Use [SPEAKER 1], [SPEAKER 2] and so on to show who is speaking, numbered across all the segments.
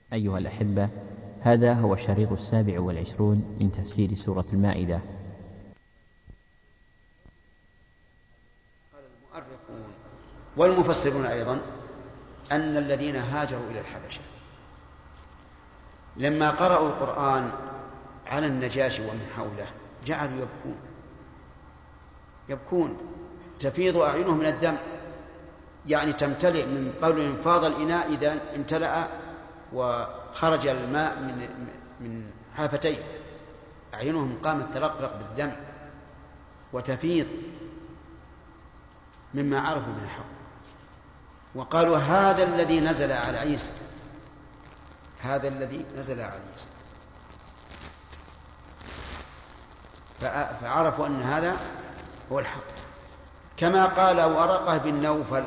[SPEAKER 1] أيها الأحبة، هذا هو الشريط 27 من تفسير سورة المائدة.
[SPEAKER 2] المؤرخون والمفسرون أيضا أن الذين هاجروا إلى الحبشة لما قرأوا القرآن على النجاشي ومن حوله جعلوا يبكون تفيض أعينهم من الدم، يعني تمتلئ من قولهم فاض الإناء إذا امتلأ وخرج الماء من حافتيه، أعينهم قامت ترقرق بالدم وتفيض مما عرفوا من الحق، وقالوا هذا الذي نزل على عيسى، هذا الذي نزل على عيسى، فعرفوا أن هذا هو الحق. كما قال ورقة بن نوفل،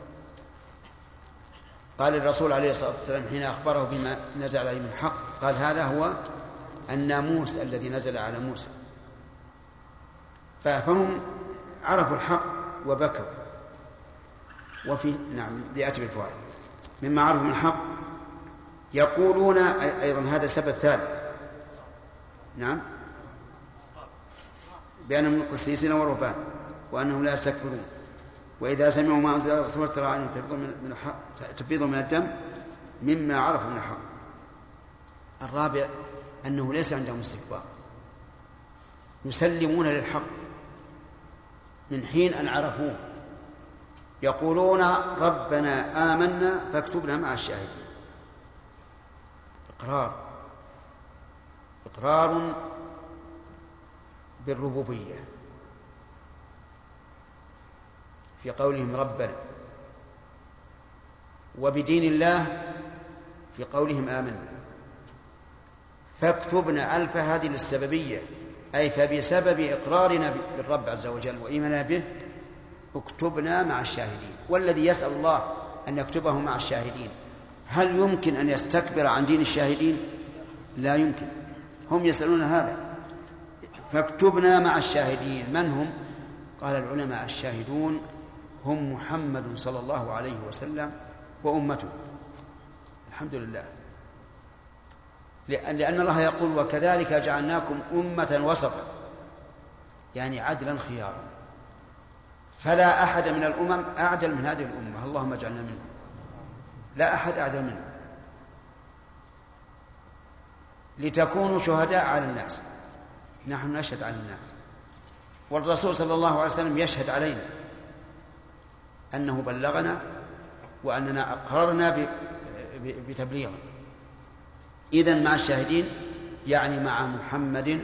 [SPEAKER 2] قال الرسول عليه الصلاة والسلام حين أخبره بما نزل عليه من الحق، قال هذا هو الناموس الذي نزل على موسى. فهم عرفوا الحق وبكوا. وفي بيأتي بالفوائد مما عرفوا من الحق يقولون أيضا هذا سبب ثالث، بأنهم قسيسين ورهبان وأنهم لا يستكبرون، وإذا سمعوا ما أنزل الرسول ترى أنهم تفيض من الدم مما عرفوا من الحق. الرابع أنه ليس عندهم استكبار، يسلمون للحق من حين أن عرفوه، يقولون ربنا آمنا فاكتبنا مع الشاهدين. إقرار بالربوبية في قولهم ربنا، وبدين الله في قولهم آمنا. فاكتبنا ألف هذه للسببية، أي فبسبب إقرارنا بالرب عز وجل وإيماننا به اكتبنا مع الشاهدين. والذي يسأل الله أن يكتبه مع الشاهدين هل يمكن أن يستكبر عن دين الشاهدين؟ لا يمكن. هم يسألون هذا، فاكتبنا مع الشاهدين. من هم؟ قال العلماء الشاهدون هم محمد صلى الله عليه وسلم وأمته. الحمد لله، لأن الله يقول وكذلك جعلناكم أمة وسطا، يعني عدلا خيارا، فلا أحد من الأمم أعدل من هذه الأمة، اللهم اجعلنا منه، لا أحد أعدل منه، لتكونوا شهداء على الناس. نحن نشهد على الناس، والرسول صلى الله عليه وسلم يشهد علينا أنه بلغنا وأننا أقررنا بتبليغه. إذن مع الشاهدين يعني مع محمد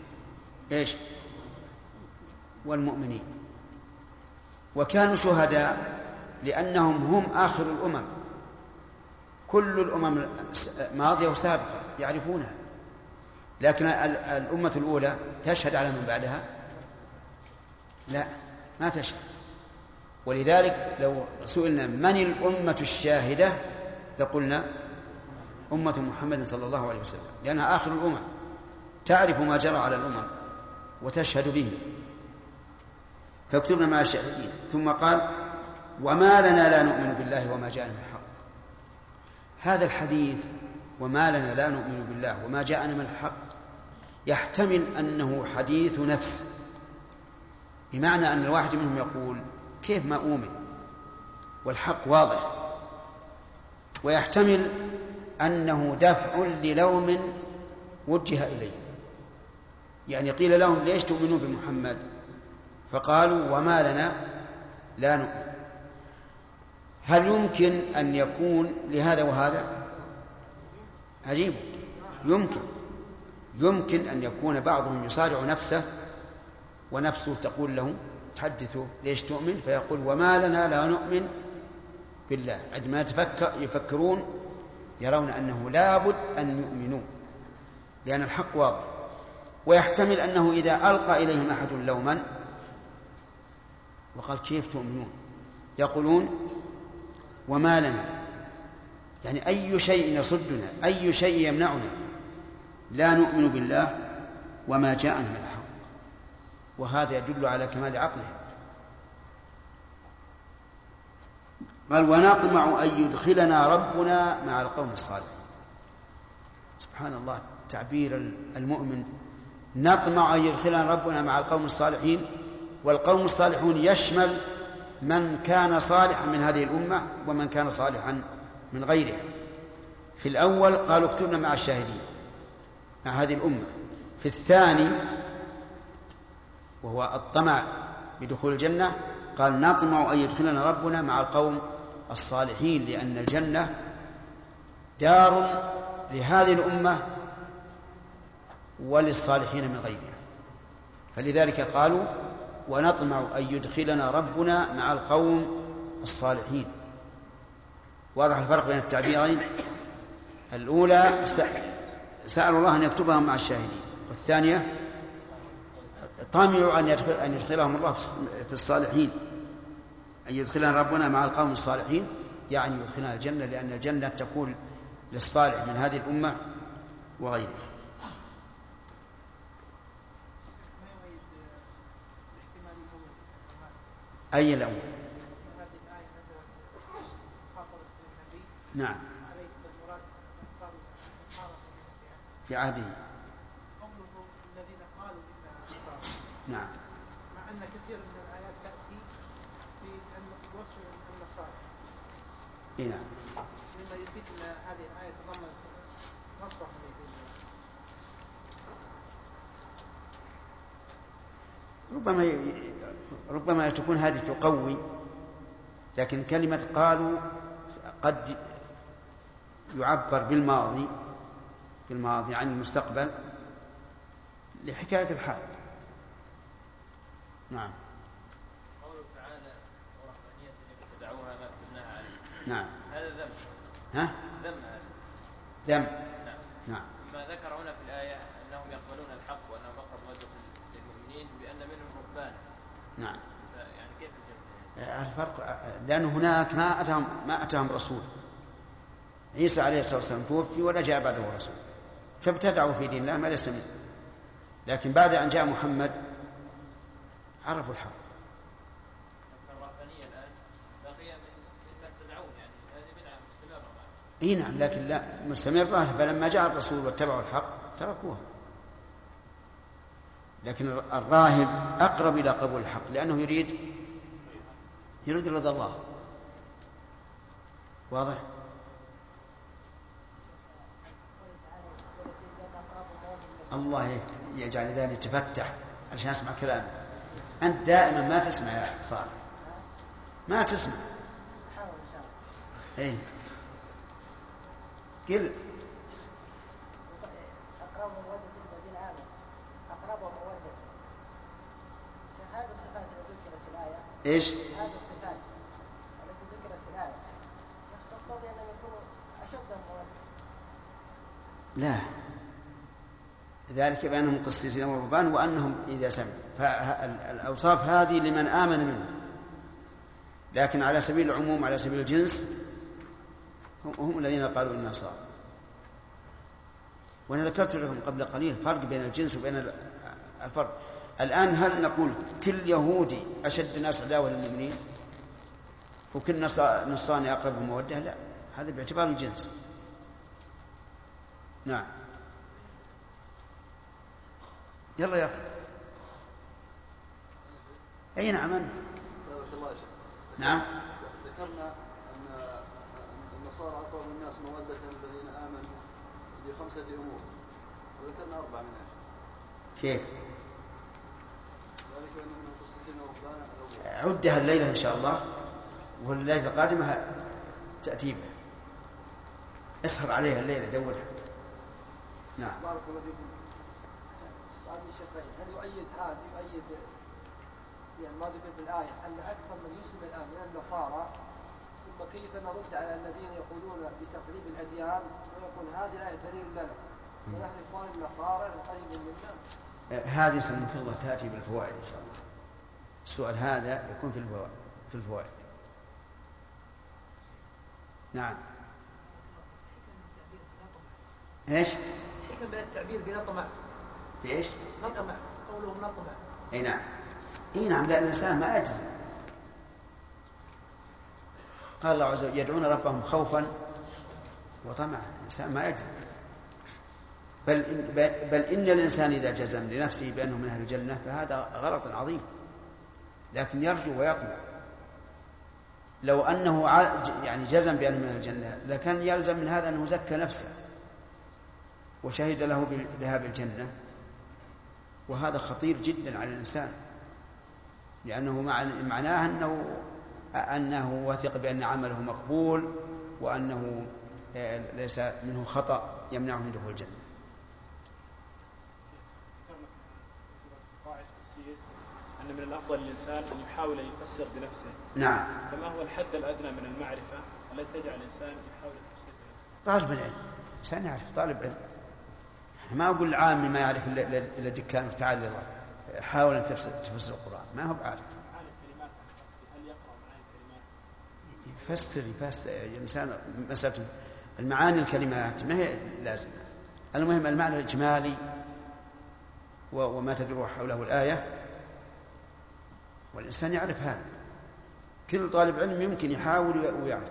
[SPEAKER 2] والمؤمنين. وكانوا شهداء لأنهم هم آخر الأمم، كل الأمم ماضية وسابقة يعرفونها، لكن الأمة الأولى تشهد على من بعدها؟ لا، ما تشهد. ولذلك لو سئلنا من الأمة الشاهدة لقلنا أمة محمد صلى الله عليه وسلم، لأنها آخر الأمم تعرف ما جرى على الأمم وتشهد به. فاكتبنا مع الشاهدين. ثم قال وما لنا لا نؤمن بالله وما جاءنا من الحق. هذا الحديث وما لنا لا نؤمن بالله وما جاءنا من الحق يحتمل أنه حديث نفس، بمعنى أن الواحد منهم يقول كيف ما أؤمن والحق واضح، ويحتمل أنه دفع للوم وجه إليه، يعني قيل لهم ليش تؤمنون بمحمد؟ فقالوا وما لنا لا نؤمن. هل يمكن أن يكون لهذا وهذا؟ عجيب. يمكن أن يكون بعضهم يصارع نفسه ونفسه تقول له تحدثه ليش تؤمن، فيقول وما لنا لا نؤمن بالله. عندما يفكرون يرون أنه لابد أن يؤمنوا لأن الحق واضح. ويحتمل أنه إذا ألقى إليهم أحد لوما وقال كيف تؤمنون يقولون وما لنا، يعني أي شيء يصدنا، أي شيء يمنعنا، لا نؤمن بالله وما جاءنا من الحق. وهذا يدل على كمال عقله. قال ونطمع أن يدخلنا ربنا مع القوم الصالحين. سبحان الله تعبير المؤمن، نطمع أن يدخلنا ربنا مع القوم الصالحين. والقوم الصالحون يشمل من كان صالحا من هذه الأمة ومن كان صالحا من غيرها. في الأول قالوا اكتبنا مع الشاهدين مع هذه الأمة. في الثاني وهو الطمع بدخول الجنة قال نطمع أن يدخلنا ربنا مع القوم الصالحين، لأن الجنة دار لهذه الأمة وللصالحين من غيرها. فلذلك قالوا ونطمع أن يدخلنا ربنا مع القوم الصالحين. واضح الفرق بين التعبيرين؟ الأولى سأل الله أن يكتبهم مع الشاهدين، والثانية طمعوا أن يدخلهم الله في الصالحين، أن يدخلنا ربنا مع القوم الصالحين، يعني يدخلنا الجنة، لأن الجنة تكون للصالح من هذه الأمة وغيرها. أي الأول؟ نعم في عهده. نعم.
[SPEAKER 3] مع أن كثير من الآيات تأتي في وصف النصارى.
[SPEAKER 2] نعم.
[SPEAKER 3] مما يفيد أن هذه الآية تضمن نصرهم لدين
[SPEAKER 2] الله. ربما تكون هذه تقوي، لكن كلمة قالوا قد يعبر بالماضي عن المستقبل لحكاية الحال. نعم.
[SPEAKER 4] قوله تعالى ورهبانية ابتدعوها ما كتبناها عليهم.
[SPEAKER 2] نعم.
[SPEAKER 4] هذا ذم.
[SPEAKER 2] ها؟
[SPEAKER 4] ذم هذا.
[SPEAKER 2] ذم.
[SPEAKER 4] نعم.
[SPEAKER 2] نعم.
[SPEAKER 4] ما ذكر هنا في الآية أنهم يقبلون الحق وأنهم أقرب مودة للمؤمنين بأن منهم رهبانا.
[SPEAKER 2] نعم.
[SPEAKER 4] يعني كيف الجمع؟
[SPEAKER 2] الفرق لأن هناك ما أتاهم رسول. عيسى عليه الصلاة والسلام توفي ولا جاء بعده رسول، فابتدعوا في دين الله ما ليس منه. لكن بعد أن جاء محمد عرفوا الحق.
[SPEAKER 4] الرهبانية الآن بقي مما ابتدعون، يعني هذه بدعة مستمرة معه.
[SPEAKER 2] اي نعم، لكن لا مستمرة، فلما جاء الرسول واتبعوا الحق تركوها. لكن الراهب أقرب إلى قبول الحق، لأنه يريد رضا الله. واضح؟ الله يجعل ذلك يتفتح عشان أسمع كلامه. أنت دائما ما تسمع يا صالح، ما تسمع. إيه قل.
[SPEAKER 3] أقرب مودة الذين آمنوا، أقرب مودة. هذه الصفات التي ذكرت في الآية.
[SPEAKER 2] إيش؟
[SPEAKER 3] هذه الصفات التي ذكرت في الآية تقتضي أن يكونوا أشد مودة.
[SPEAKER 2] لا، ذلك بأنهم قسيسين ورهبان وأنهم إذا سمعوا. فالأوصاف هذه لمن آمن منهم، لكن على سبيل العموم على سبيل الجنس هم الذين قالوا إنها صار. وأنا ذكرت لكم قبل قليل فرق بين الجنس وبين الفرق. الآن هل نقول كل يهودي أشد الناس عداوة للمؤمنين وكل نصراني أقربهم مودة؟ لا، هذا باعتبار الجنس. نعم. يلا يا أخي. أي نعم أنت. نعم.
[SPEAKER 5] ذكرنا أن النصارى أقرب الناس مودة الذين آمنوا بخمسة أمور، وذكرنا 4 منها.
[SPEAKER 2] كيف؟
[SPEAKER 5] ذلك أن من قسيسين ورهبانا.
[SPEAKER 2] عدها الليلة إن شاء الله، والليلة القادمة تأتي به. اسهر عليها الليلة دورها. نعم.
[SPEAKER 5] بارك الله فيكم. سؤال الشيخين، هل يؤيد يعني ما ذكر في الآية أن أكثر من يسلم الآن من النصارى، ثم كيف نرد على الذين يقولون بتقليب الأديان ويقول هذه الآية دليل لنا ونحن إخوان النصارى وقريب منا؟
[SPEAKER 2] هذه سنة الله تأتي بالفوائد إن شاء الله. السؤال هذا يكون في الفوائد. نعم. ايش؟
[SPEAKER 3] حكم من التعبير بنطمع.
[SPEAKER 2] ايش؟
[SPEAKER 3] نطمع، قولهم نطمع.
[SPEAKER 2] اي نعم. اي نعم، لأن الإنسان ما يجزم. قال الله عز وجل يدعون ربهم خوفا وطمعا، الإنسان ما يجزم. بل إن الإنسان إذا جزم لنفسه بأنه من أهل الجنة فهذا غلط عظيم، لكن يرجو ويطمع. لو أنه يعني جزم بأنه من أهل الجنة لكان يلزم من هذا أنه زكى نفسه وشهد له بذهاب الجنة، وهذا خطير جدا على الإنسان، لأنه معناه أنه واثق بأن عمله مقبول وأنه ليس منه خطأ يمنعه من دخول الجنة.
[SPEAKER 6] أن من الأفضل للإنسان أن يحاول أن يفسر بنفسه.
[SPEAKER 2] نعم.
[SPEAKER 6] فما هو الحد الأدنى من المعرفة التي تجعل الإنسان يحاول يفسر بنفسه؟
[SPEAKER 2] طالب العلم، إنسان يعرف، طالب علم. ما أقول العام ما يعرف إلا دكان تعال الله حاول أن تفسر القرآن، ما هو بعارف.
[SPEAKER 6] معاني الكلمات هل يقرأ معاني الكلمات؟
[SPEAKER 2] يفسر الإنسان مسألة المعاني الكلمات ما هي لازم، المهم المعنى الإجمالي وما تدور حوله الآية، والإنسان يعرف هذا. كل طالب علم يمكن يحاول ويعرف.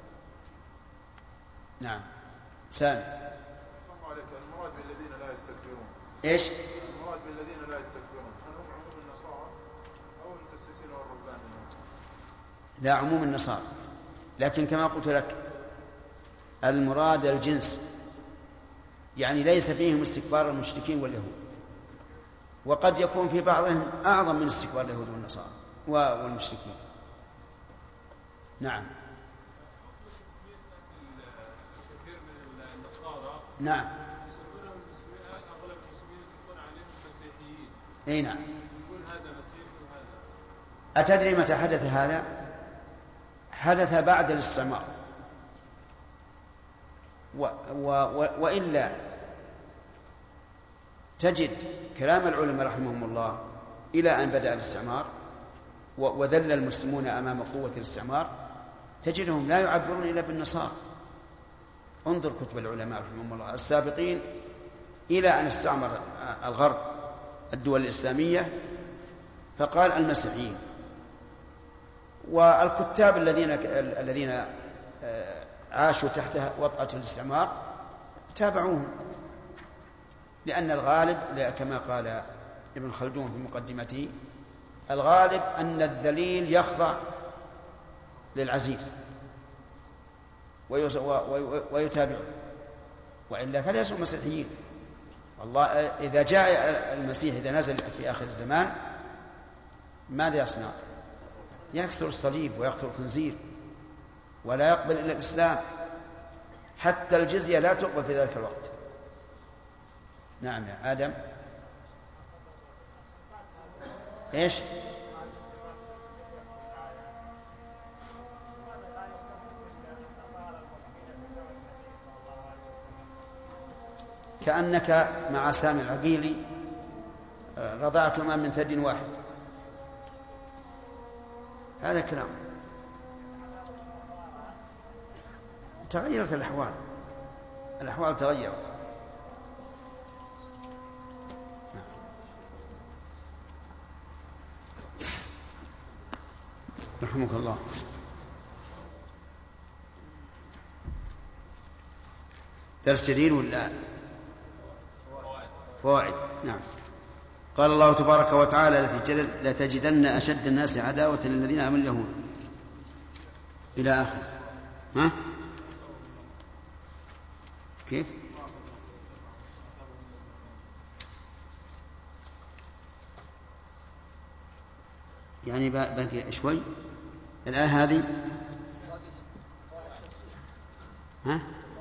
[SPEAKER 2] نعم. سامي.
[SPEAKER 7] صلى عليك. المراد بالذين لا يستكبرون
[SPEAKER 2] إيش؟
[SPEAKER 7] المراد بالذين لا يستكبرون هل هم عموم النصارى أو المقسسين والرهبانيين؟
[SPEAKER 2] لا، عموم النصارى، لكن كما قلت لك المراد الجنس، يعني ليس فيهم استكبار المشركين واليهود، وقد يكون في بعضهم أعظم من استكبار اليهود والنصارى والمشركين. نعم.
[SPEAKER 8] كثير من النصارى
[SPEAKER 2] نعم.
[SPEAKER 8] يسمونهم المسلمين، أغلب المسلمين يطلقون عليهم مسيحيين.
[SPEAKER 2] أي نعم.
[SPEAKER 8] يقول هذا مسيحي وهذا.
[SPEAKER 2] أتدري متى حدث هذا؟ حدث بعد الاستعمار، وإلا تجد كلام العلماء رحمهم الله إلى أن بدأ الاستعمار وذل المسلمون أمام قوة الاستعمار تجدهم لا يعبرون إلا بالنصارى. انظر كتب العلماء رحمهم الله السابقين إلى أن استعمر الغرب الدول الإسلامية فقال المسيحيين، والكتاب الذين عاشوا تحت وطأة الاستعمار تابعوهم، لأن الغالب كما قال ابن خلدون في مقدمته الغالب أن الذليل يخضع للعزيز ويتابعه، وإلا فليسوا مسيحيين. والله إذا جاء المسيح إذا نزل في آخر الزمان ماذا يصنع؟ يكسر الصليب ويقتل الخنزير ولا يقبل إلا الإسلام، حتى الجزية لا تقبل في ذلك الوقت. نعم يا آدم. إيش؟ كأنك مع سامي العقيلي رضعتما من ثدي واحد، هذا كلام. تغيرت الأحوال تغيرت. رحمك الله. درس جديد ولا فوائد؟ نعم. قال الله تبارك وتعالى لتجدن أشد الناس عداوة للذين آمنوا اليهود إلى آخر. ها؟ كيف؟ يعني باقي شوي الآية هذه. ها؟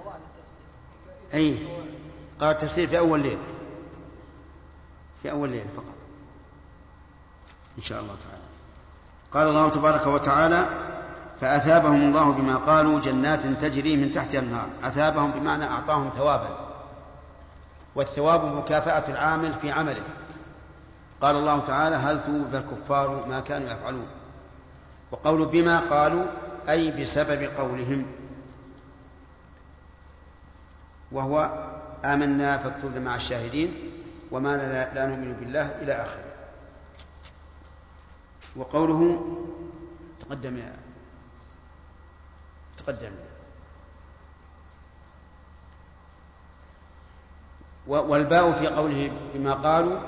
[SPEAKER 2] أي قال التفسير في أول ليل، في أول ليل فقط إن شاء الله تعالى. قال الله تبارك وتعالى فأثابهم الله بما قالوا جنات تجري من تحتها الأنهار. أثابهم بمعنى أعطاهم ثوابا، والثواب مكافأة العامل في عمله. قال الله تعالى هل ثوب الكفار ما كانوا يفعلون. وقول بما قالوا أي بسبب قولهم، وهو آمنا فاكتبنا مع الشاهدين وما لا نؤمن بالله إلى آخره. وقوله تقدم والباء في قوله بما قالوا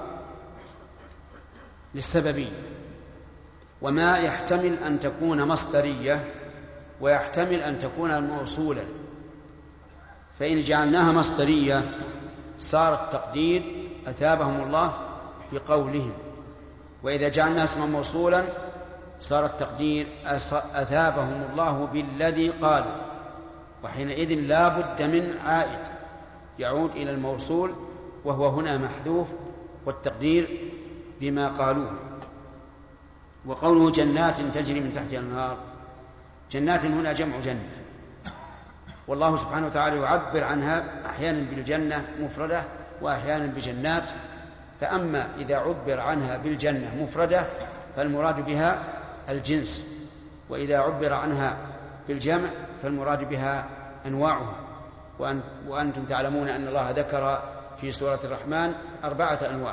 [SPEAKER 2] للسببية، وما يحتمل أن تكون مصدرية ويحتمل أن تكون موصولا، فإن جعلناها مصدرية صار التقدير أثابهم الله بقولهم، وإذا جعلناها اسما موصولا صار التقدير أثابهم الله بالذي قالوا، وحينئذ لا بد من عائد يعود إلى الموصول، وهو هنا محذوف، والتقدير بما قالوه. وقوله جنات تجري من تحتها الأنهار، جنات هنا جمع جنة، والله سبحانه وتعالى يعبر عنها أحيانا بالجنة مفردة وأحيانا بجنات، فأما إذا عبر عنها بالجنة مفردة فالمراد بها الجنس، وإذا عبر عنها بالجمع فالمراد بها أنواعها. وأنتم تعلمون أن الله ذكر في سورة الرحمن 4 أنواع: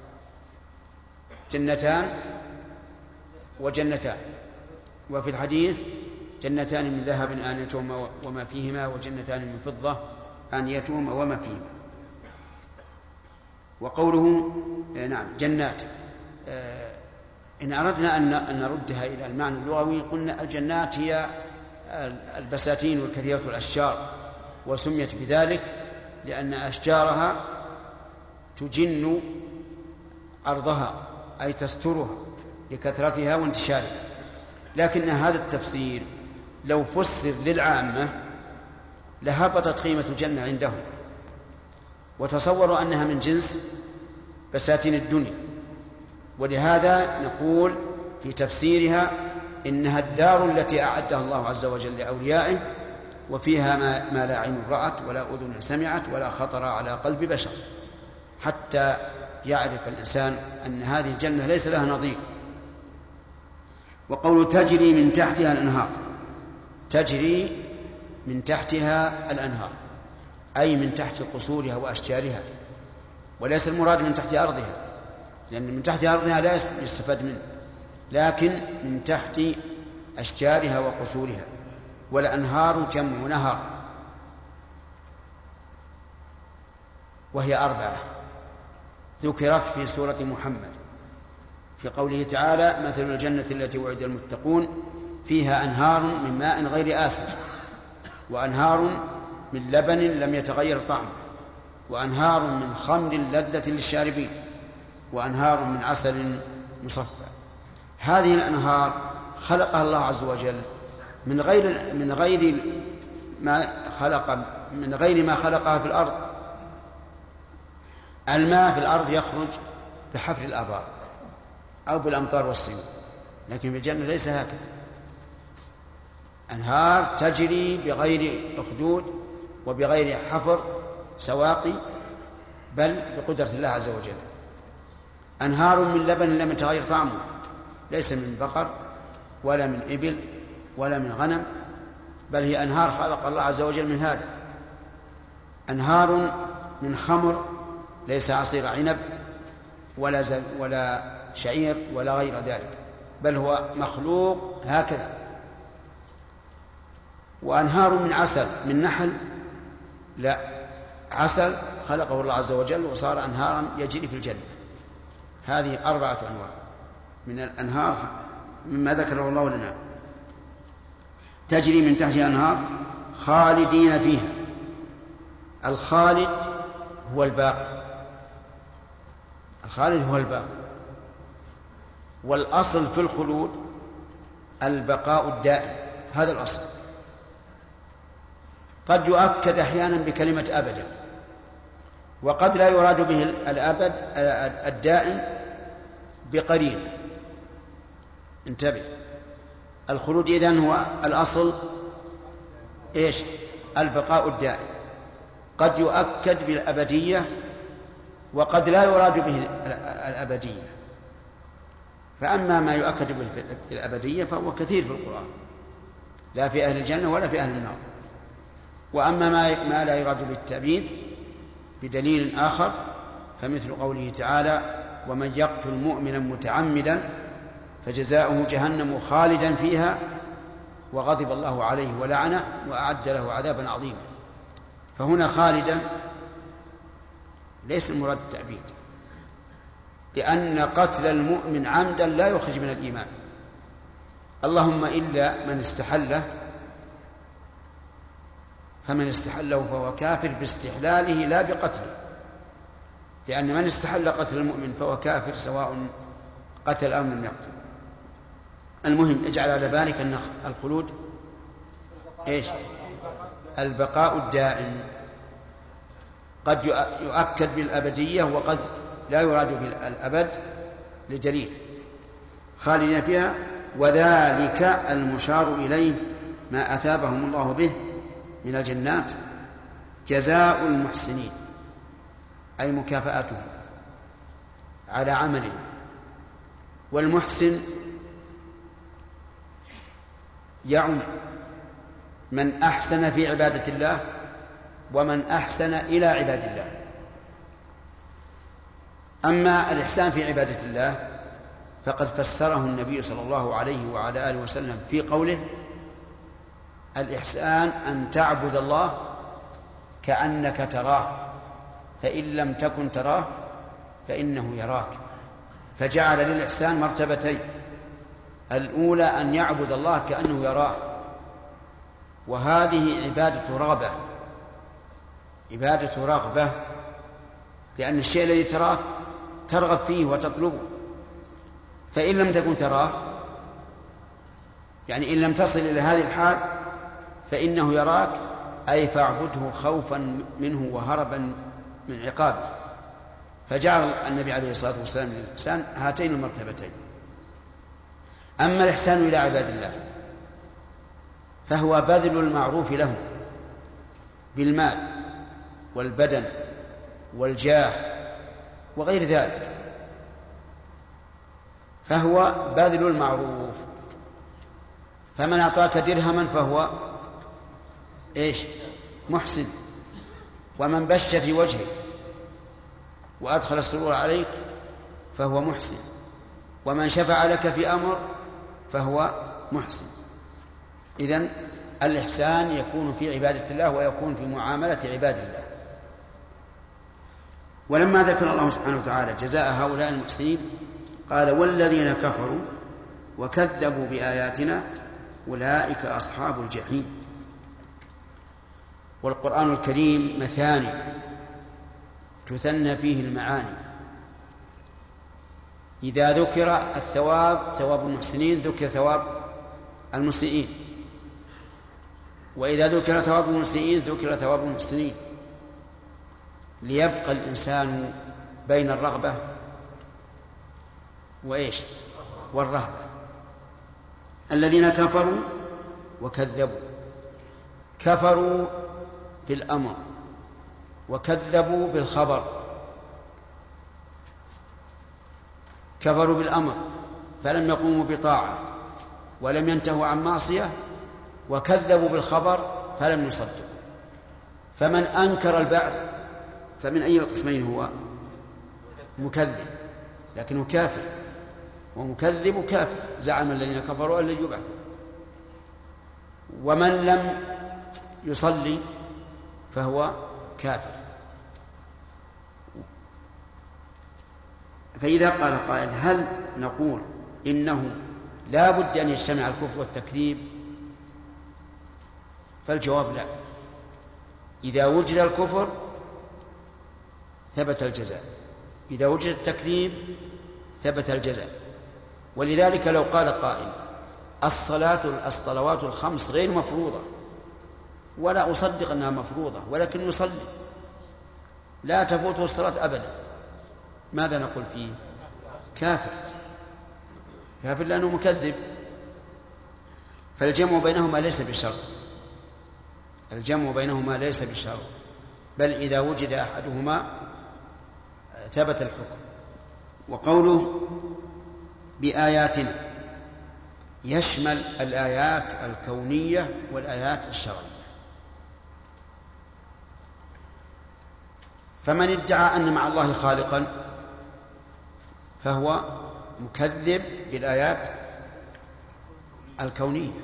[SPEAKER 2] جنتان وجنتان، وفي الحديث جنتان من ذهب آنيتهما وما فيهما، وجنتان من فضة آنيتهما وما فيهما. وقوله نعم جنات، إن أردنا أن نردها إلى المعنى اللغوي قلنا الجنات هي البساتين والكثيرة الأشجار، وسميت بذلك لأن أشجارها تجن أرضها أي تسترها لكثرتها وانتشارها. لكن هذا التفسير لو فسر للعامة لهبطت قيمة الجنة عندهم، وتصوروا أنها من جنس بساتين الدنيا، ولهذا نقول في تفسيرها إنها الدار التي أعدها الله عز وجل لأوليائه، وفيها ما لا عين رأت ولا أذن سمعت ولا خطر على قلب بشر، حتى يعرف الإنسان أن هذه الجنة ليس لها نظير. وقول تجري من تحتها الأنهار، تجري من تحتها الأنهار أي من تحت قصورها وأشجارها، وليس المراد من تحت أرضها، لأن من تحت أرضها لا يستفاد منه، لكن من تحت أشجارها وقصورها. والأنهار جمع نهر، وهي 4 ذكرت في سورة محمد في قوله تعالى: مثل الجنة التي وعد المتقون فيها أنهار من ماء غير آسن، وأنهار من لبن لم يتغير طعمه، وأنهار من خمر لذة للشاربين، وأنهار من عسل مصفى. هذه الأنهار خلقها الله عز وجل من غير ما خلقها في الأرض. الماء في الأرض يخرج بحفر الآبار أو بالأمطار والسيول، لكن في الجنة ليس هكذا، أنهار تجري بغير أخدود وبغير حفر سواقي، بل بقدرة الله عز وجل. أنهار من لبن لم يتغير طعمه، ليس من بقر ولا من إبل ولا من غنم، بل هي أنهار خلق الله عز وجل من هذا. أنهار من خمر، ليس عصير عنب ولا شعير ولا غير ذلك، بل هو مخلوق هكذا. وأنهار من عسل، من نحل، لا، عسل خلقه الله عز وجل وصار أنهارا يجري في الجنة. هذه 4 أنواع من الأنهار مما ذكره الله لنا. تجري من تحتها أنهار خالدين فيها. الخالد هو الباقي، الخالد هو الباقي، والأصل في الخلود البقاء الدائم، هذا الأصل. قد يؤكد أحيانا بكلمة أبدا، وقد لا يراد به الأبد الدائم بقرينة. انتبه، الخلود إذن هو الأصل إيش؟ البقاء الدائم. قد يؤكد بالأبدية وقد لا يراد به الأبدية. فأما ما يؤكد بالأبدية فهو كثير في القرآن، لا في أهل الجنة ولا في أهل النار. وأما ما لا يراد بالتأبيد بدليل آخر فمثل قوله تعالى: ومن يقتل مؤمنا متعمدا فجزاؤه جهنم خالدا فيها وغضب الله عليه ولعنه وأعد له عذابا عظيما. فهنا خالدا ليس المراد التعبيد، لأن قتل المؤمن عمدا لا يخرج من الإيمان، اللهم إلا من استحله، فمن استحله فهو كافر باستحلاله لا بقتله، لأن من استحل قتل المؤمن فهو كافر سواء قتل أو لم يقتل. المهم اجعل على بالك أن الخلود إيش؟ البقاء الدائم، قد يؤكد بالأبدية وقد لا يراد بالأبد لدليل خالدين فيها، وذلك المشار إليه ما أثابهم الله به من الجنات جزاء المحسنين، أي مكافأتهم على عمله. والمحسن يعم من أحسن في عبادة الله ومن أحسن إلى عباد الله. أما الإحسان في عبادة الله فقد فسره النبي صلى الله عليه وعلى آله وسلم في قوله: الإحسان أن تعبد الله كأنك تراه فإن لم تكن تراه فإنه يراك. فجعل للإحسان مرتبتين: الأولى أن يعبد الله كأنه يراه، وهذه عبادة رغبة، عبادة رغبة، لأن الشيء الذي تراه ترغب فيه وتطلبه. فإن لم تكن تراه، يعني إن لم تصل إلى هذه الحال فإنه يراك، أي فاعبده خوفا منه وهربا من عقابه. فجعل النبي عليه الصلاة والسلام للإحسان هاتين المرتبتين. أما الإحسان إلى عباد الله فهو بذل المعروف لهم بالمال والبدن والجاه وغير ذلك، فهو بذل المعروف. فمن أعطاك درهما فهو إيش؟ محسن. ومن بش في وجهك وأدخل السرور عليك فهو محسن. ومن شفع لك في أمر فهو محسن. إذن الإحسان يكون في عبادة الله ويكون في معاملة عباد الله. ولما ذكر الله سبحانه وتعالى جزاء هؤلاء المحسنين قال: والذين كفروا وكذبوا بآياتنا أولئك أصحاب الجحيم. والقرآن الكريم مثاني تثنى فيه المعاني. إذا ذكر الثواب ثواب المحسنين ذكر ثواب المسيئين، وإذا ذكر ثواب المسيئين ذكر ثواب المحسنين، ليبقى الإنسان بين الرغبة وإيش؟ والرهبة. الذين كفروا وكذبوا، كفروا بالأمر وكذبوا بالخبر. كفروا بالأمر فلم يقوموا بطاعة ولم ينتهوا عن معصية، وكذبوا بالخبر فلم يصدقوا. فمن أنكر البعث فمن أي القسمين هو؟ مكذب، لكنه كافر، ومكذب كافر. زعم الذين كفروا أن لن يبعثوا. ومن لم يصلي فهو كافر. فإذا قال قائل: هل نقول إنه لا بد أن يجتمع الكفر والتكذيب؟ فالجواب لا. إذا وجد الكفر ثبت الجزاء، إذا وجد التكذيب ثبت الجزاء. ولذلك لو قال قائل: الصلوات الخمس غير مفروضة، ولا أصدق أنها مفروضة ولكن يصلي، لا تفوته الصلاة أبدا، ماذا نقول فيه؟ كافر، كافر لأنه مكذب. فالجمع بينهما ليس بشرط، الجمع بينهما ليس بشرط، بل إذا وجد أحدهما ثبت الحكم. وقوله بآياتنا يشمل الآيات الكونية والآيات الشرعية. فمن ادعى أن مع الله خالقا فهو مكذب بالآيات الكونية،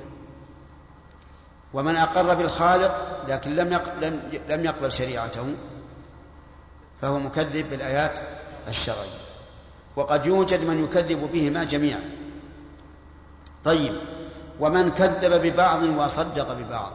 [SPEAKER 2] ومن أقر بالخالق لكن لم يقبل شريعته فهو مكذب بالآيات الشرعية. وقد يوجد من يكذب بهما جميعا. طيب، ومن كذب ببعض وصدق ببعض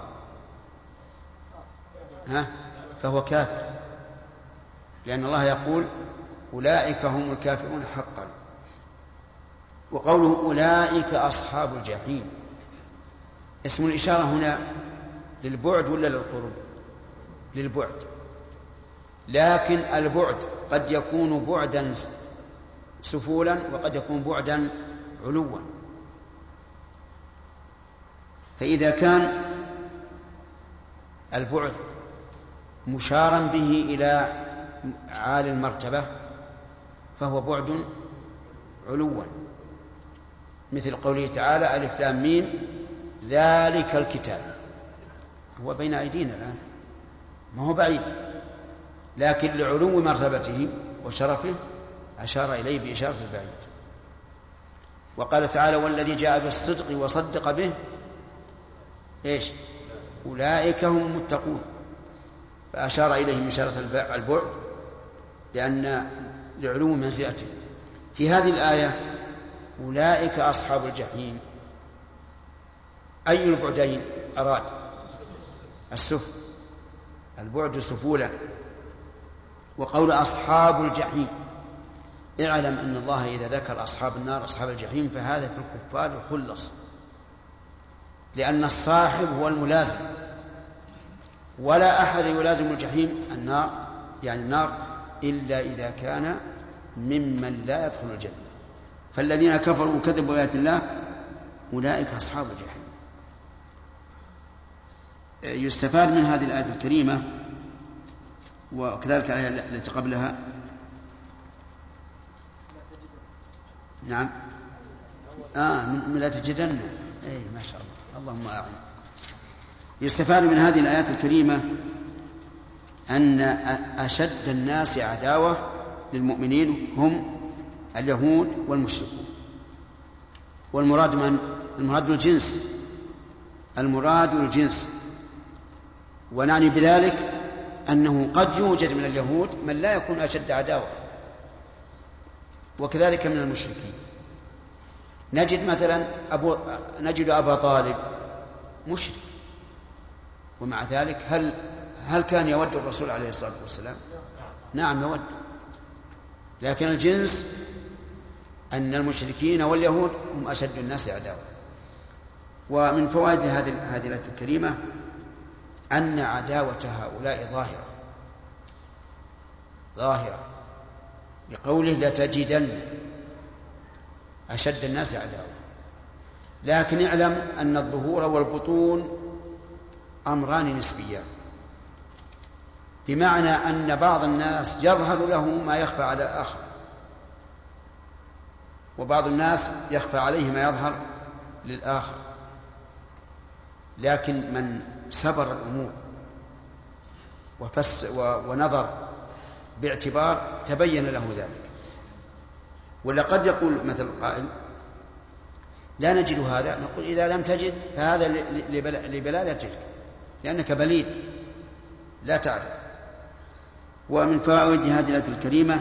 [SPEAKER 2] فهو كافر، لأن الله يقول أولئك هم الكافرون حقا. وقوله أولئك أصحاب الجحيم، اسم الإشارة هنا للبعد ولا للقرب؟ للبعد، لكن البعد قد يكون بعدا سفولا وقد يكون بعدا علوا. فإذا كان البعد مشارا به إلى عالي المرتبة فهو بعد علوا، مثل قوله تعالى ألف لام ميم ذلك الكتاب، هو بين أيدينا الآن ما هو بعيد، لكن لعلو مرتبته وشرفه أشار إليه بإشارة البعيد. وقال تعالى والذي جاء بالصدق وصدق به إيش؟ أولئك هم المتقون، فأشار إليه من إشارة البعد لأن لعلو منزلته. في هذه الآية أولئك أصحاب الجحيم، أي البعدين أراد؟ السفل، البعد سفولا. وقول أصحاب الجحيم، اعلم أن الله إذا ذكر أصحاب النار أصحاب الجحيم فهذا في الكفار خلص، لأن الصاحب هو الملازم، ولا أحد يلازم الجحيم النار يعني النار إلا إذا كان ممن لا يدخل الجنة. فالذين كفروا وكذبوا بآيات الله أولئك أصحاب الجحيم. يستفاد من هذه الآية الكريمة وكذلك الآية التي قبلها نعم من لا تجدن ما شاء الله اللهم أعلم. يستفاد من هذه الآيات الكريمة أن أشد الناس عداوة للمؤمنين هم اليهود والمشركون. والمراد من؟ المراد الجنس، المراد الجنس. ونعني بذلك أنه قد يوجد من اليهود من لا يكون أشد عداوة، وكذلك من المشركين. نجد مثلا نجد أبا طالب مشرك، ومع ذلك هل كان يود الرسول عليه الصلاة والسلام؟ نعم يود. لكن الجنس أن المشركين واليهود هم أشد الناس عداوة. ومن فوائد هذه الآية الكريمة أن عداوة هؤلاء ظاهرة لقوله لتجدن أشد الناس عداوة. لكن اعلم أن الظهور والبطون أمران نسبيان، بمعنى أن بعض الناس يظهر له ما يخفى على الآخر، وبعض الناس يخفى عليه ما يظهر للآخر. لكن من سبر الأمور ونظر باعتبار تبين له ذلك. ولقد يقول مثل القائل لا نجد هذا، نقول إذا لم تجد فهذا لبلالتك، لأنك بليد لا تعرف. ومن فوائد هذه الآية الكريمة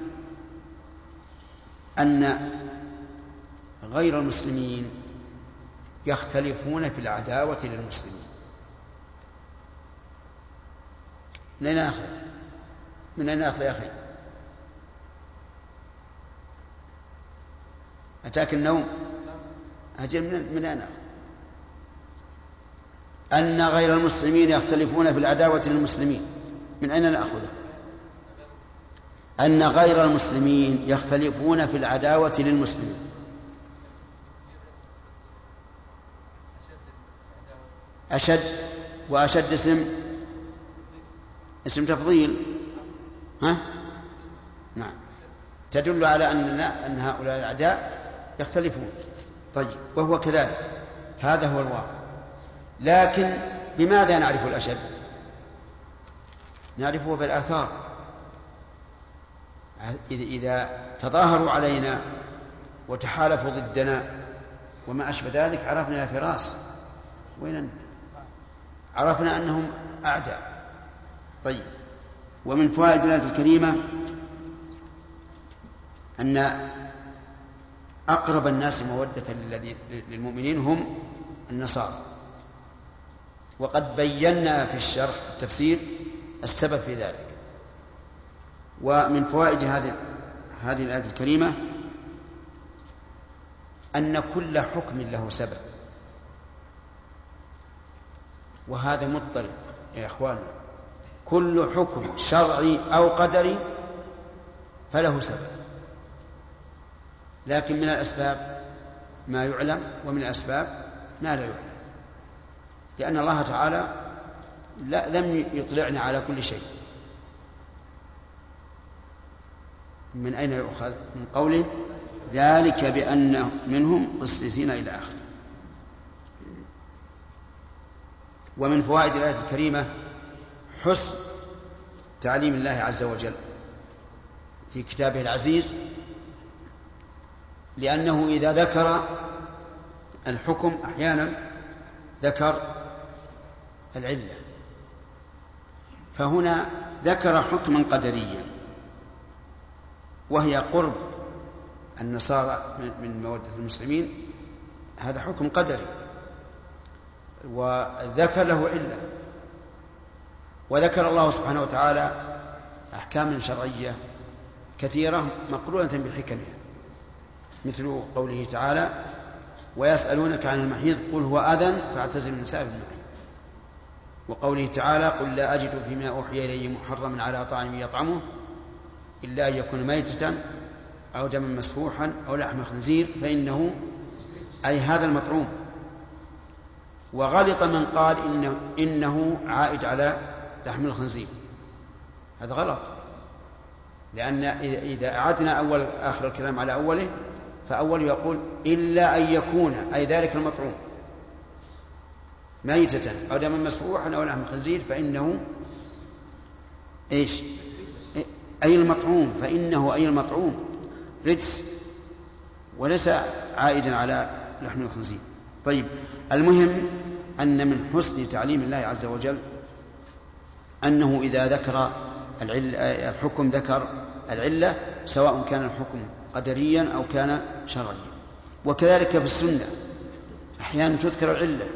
[SPEAKER 2] أن غير المسلمين يختلفون في العداوة للمسلمين. من أين أخذ يا أخي؟ أتاك النوم؟ أجل من أين أخذ؟ أن غير المسلمين يختلفون في العداوة للمسلمين، من أين نأخذه؟ أن غير المسلمين يختلفون في العداوة للمسلمين. أشد، وأشد اسم تفضيل، نعم، تدل على أن هؤلاء الأعداء يختلفون. طيب، وهو كذلك، هذا هو الواقع. لكن بماذا نعرف الأشد؟ نعرفه بالآثار. إذا تظاهروا علينا وتحالفوا ضدنا وما أشبه ذلك عرفنا يا فراس وين أنت؟ عرفنا أنهم أعداء. طيب، ومن فوائد الآية الكريمة أن أقرب الناس مودة للمؤمنين هم النصارى، وقد بينا في الشرح التفسير السبب في ذلك. ومن فوائد هذه الآية الكريمة أن كل حكم له سبب، وهذا مضطرب يا إخوان، كل حكم شرعي أو قدري فله سبب، لكن من الأسباب ما يعلم ومن الأسباب ما لا يعلم، لأن الله تعالى لم يطلعنا على كل شيء. من أين يؤخذ؟ من قوله ذلك بأن منهم قسيسين إلى آخره. ومن فوائد الآية الكريمة حسن تعليم الله عز وجل في كتابه العزيز، لأنه إذا ذكر الحكم أحيانا ذكر العلة، فهنا ذكر حكما قدريا وهي قرب النصارى من مودة المسلمين، هذا حكم قدري وذكر له علة. وذكر الله سبحانه وتعالى أحكام شرعية كثيرة مقرونة بحكمها، مثل قوله تعالى ويسألونك عن المحيض قل هو أذى فاعتزلوا النساء في المحيض، وقوله تعالى قل لا أجد فيما أوحي إلي محرما على طاعم يطعمه إلا أن يكون ميتة أو دما مسفوحا أو لحم خنزير فإنه أي هذا المطعوم. وغلط من قال إنه عائد على لحم الخنزير، هذا غلط، لأن إذا أعدنا آخر الكلام على أوله فأول يقول إلا أن يكون أي ذلك المطعوم ميتة أو دما مسفوحا أو لحم خنزير فإنه إيش؟ أي المطعوم، فإنه أي المطعوم رجس وليس عائدا على لحم الخنزير. طيب، المهم أن من حسن تعليم الله عز وجل أنه إذا ذكر الحكم ذكر العلة، سواء كان الحكم قدريا أو كان شرعيا. وكذلك في السنة أحيانا تذكر العلة،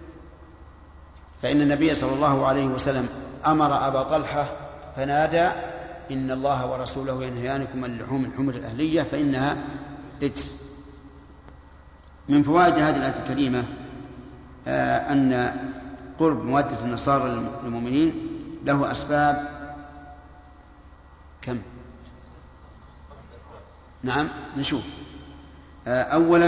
[SPEAKER 2] فإن النبي صلى الله عليه وسلم أمر أبا طلحة فنادى إن الله ورسوله ينهيانكم عن لحوم الحمر الأهلية فإنها رجس. من فوائد هذه الآية الكريمة أن قرب مودة النصارى للمؤمنين له أسباب كم؟ نعم نشوف. أولا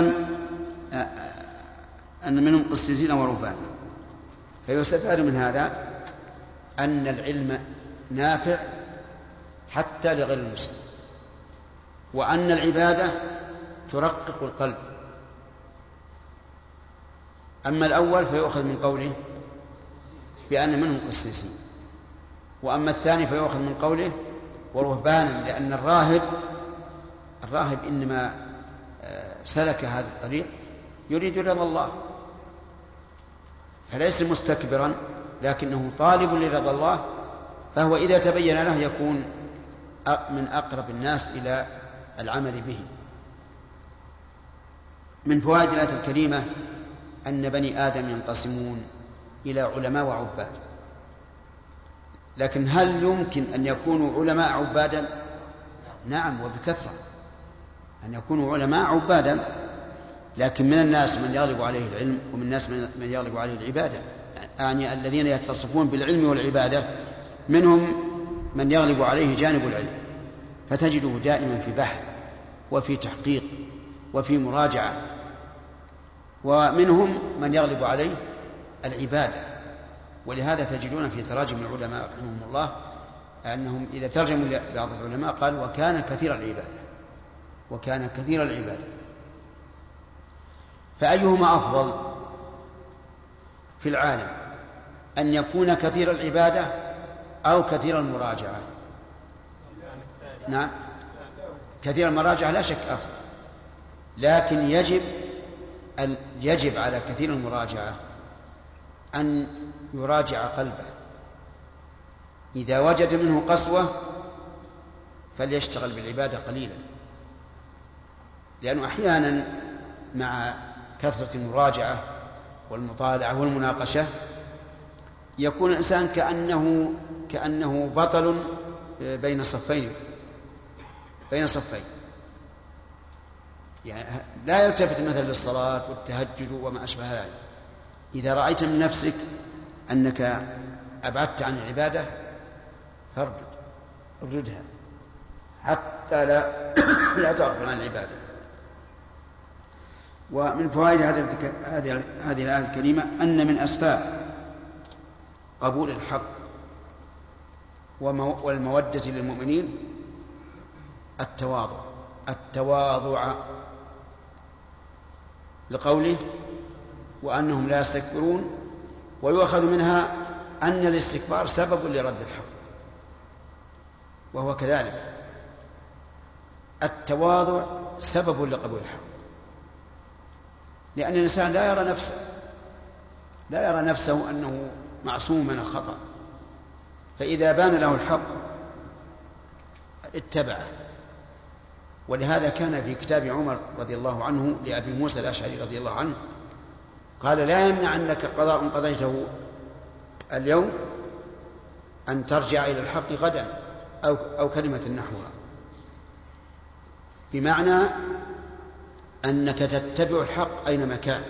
[SPEAKER 2] أن منهم قسيسين ورهبان، فيستفاد من هذا أن العلم نافع حتى لغير المسلم، وأن العبادة ترقق القلب. أما الأول فيؤخذ من قوله بأن منهم قسيسين، وأما الثاني فيؤخذ من قوله ورهبانا، لأن الراهب إنما سلك هذا الطريق يريد رضا الله، فليس مستكبرا لكنه طالب لرضا الله، فهو إذا تبين له يكون من أقرب الناس إلى العمل به. من فوائد الآية الكريمة أن بني آدم ينقسمون إلى علماء وعباد، لكن هل يمكن أن يكونوا علماء عبادا؟ نعم، وبكثرة أن يكونوا علماء عبادا، لكن من الناس من يغلب عليه العلم ومن الناس من يغلب عليه العبادة، يعني الذين يتصفون بالعلم والعبادة منهم من يغلب عليه جانب العلم، فتجده دائما في بحث وفي تحقيق وفي مراجعة، ومنهم من يغلب عليه العبادة. ولهذا تجدون في تراجم العلماء رحمهم الله أنهم إذا ترجموا بعض العلماء قال وكان كثير العبادة، وكان كثير العبادة. فأيهما أفضل في العالم، أن يكون كثير العبادة أو كثير المراجعة؟ نعم، كثير المراجعة لا شك أفضل، لكن يجب على كثير المراجعة أن يراجع قلبه إذا وجد منه قسوة فليشتغل بالعبادة قليلا، لأنه أحيانا مع كثرة المراجعة والمطالعة والمناقشة يكون الإنسان كأنه بطل بين صفين يعني لا يلتفت مثلا للصلاة والتهجد وما أشبه ذلك. إذا رأيت من نفسك أنك أبعدت عن العبادة فاردها حتى لا تغفل عن العبادة. ومن فوائد هذه الآية الكريمة أن من أسباب قبول الحق والمودة للمؤمنين التواضع لقوله وأنهم لا يستكبرون، ويؤخذ منها أن الاستكبار سبب لرد الحق، وهو كذلك التواضع سبب لقبول الحق، لأن الإنسان لا يرى نفسه أنه معصوم من الخطأ، فإذا بان له الحق اتبعه. ولهذا كان في كتاب عمر رضي الله عنه لأبي موسى الأشعري رضي الله عنه قال لا يمنع أنك قضاء قضيته اليوم أن ترجع إلى الحق غدا أو كلمة نحوها، بمعنى أنك تتبع الحق أينما كان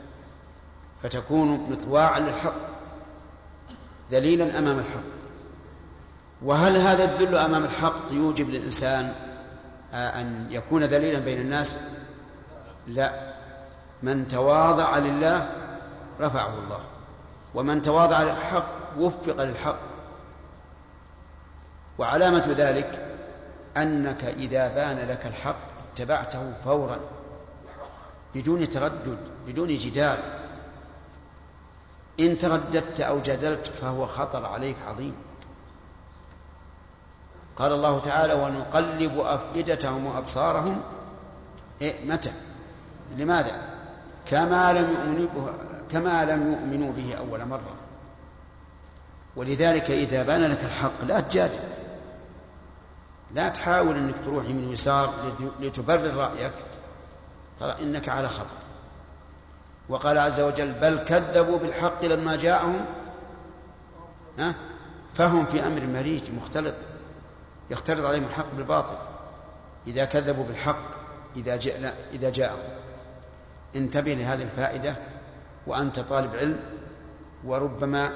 [SPEAKER 2] فتكون مطواعا للحق ذليلا أمام الحق. وهل هذا الذل أمام الحق يوجب للإنسان أن يكون ذليلا بين الناس؟ لا، من تواضع لله رفعه الله، ومن تواضع للحق وفق للحق. وعلامة ذلك أنك إذا بان لك الحق اتبعته فورا بدون تردد بدون جدال. إن ترددت أو جدلت فهو خطر عليك عظيم. قال الله تعالى ونقلب أفئدتهم وأبصارهم متى؟ لماذا؟ كما لم يؤمنوا به أول مرة. ولذلك إذا بان لك الحق لا تجادل، لا تحاول أنك تروح من يسار لتبرر رأيك، ترى إنك على خطر. وقال عز وجل بل كذبوا بالحق لما جاءهم فهم في أمر مريج مختلط، يختلط عليهم الحق بالباطل إذا كذبوا بالحق إذا جاءهم. انتبه لهذه الفائدة وأنت طالب علم، وربما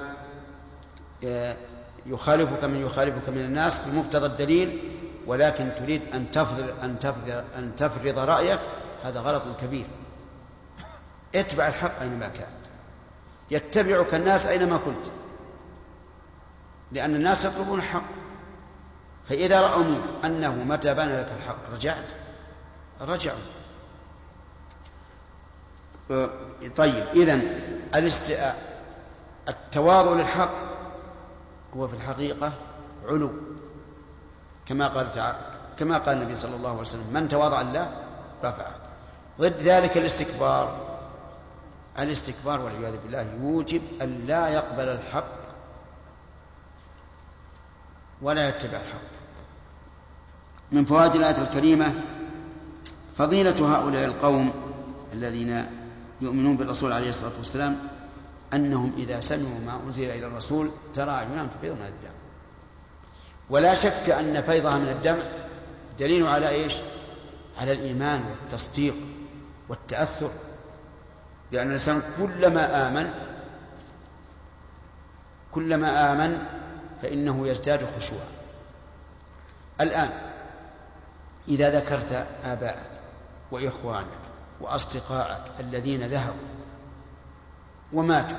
[SPEAKER 2] يخالفك من الناس بمقتضى الدليل، ولكن تريد أن تفرض رأيك، هذا غلط كبير. اتبع الحق أينما كان، يتبعك الناس أينما كنت، لأن الناس يطلبون الحق. فإذا رأوا منك أنه متى بان لك الحق رجعوا. طيب، إذن التواضع للحق هو في الحقيقة علو، كما قال النبي صلى الله عليه وسلم من تواضع لله رفعه. ضد ذلك الاستكبار والعياذ بالله يوجب أن لا يقبل الحق ولا يتبع الحق. من فوائد الآية الكريمة فضيلة هؤلاء القوم الذين يؤمنون بالرسول عليه الصلاة والسلام، أنهم إذا سمعوا ما أنزل إلى الرسول ترى أعينهم تفيض من الدم. ولا شك أن فيضها من الدم دليل على إيش؟ على الإيمان والتصديق والتأثر، لأن الإنسان كلما آمن فإنه يزداد خشوعا. الآن إذا ذكرت آباءك وإخوانك وأصدقائك الذين ذهبوا وماتوا،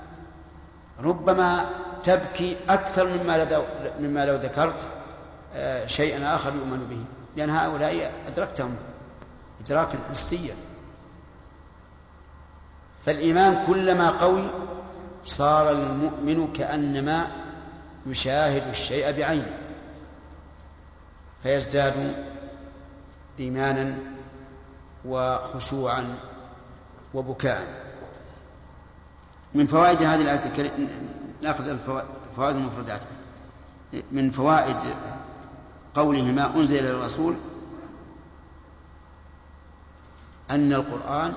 [SPEAKER 2] ربما تبكي أكثر مما لو ذكرت شيئا آخر يؤمن به، لأن هؤلاء أدركتهم إدراكا حسيا. فالإيمان كلما قوي صار المؤمن كأنما يشاهد الشيء بعينه، فيزداد إيمانا وخشوعا وبكاء. من فوائد هذه الآية نأخذ الفوائد المفردات. من فوائد قوله ما أنزل إلى الرسول أن القرآن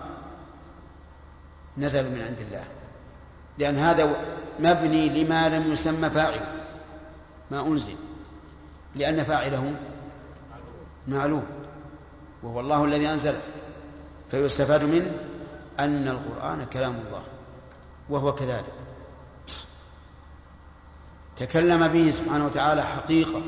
[SPEAKER 2] نزل من عند الله، لأن هذا مبني لما لم يسمى فاعل ما أنزل، لأن فاعله معلوم وهو الله الذي أنزله، فيستفاد منه أن القرآن كلام الله، وهو كذلك تكلم به سبحانه وتعالى حقيقة،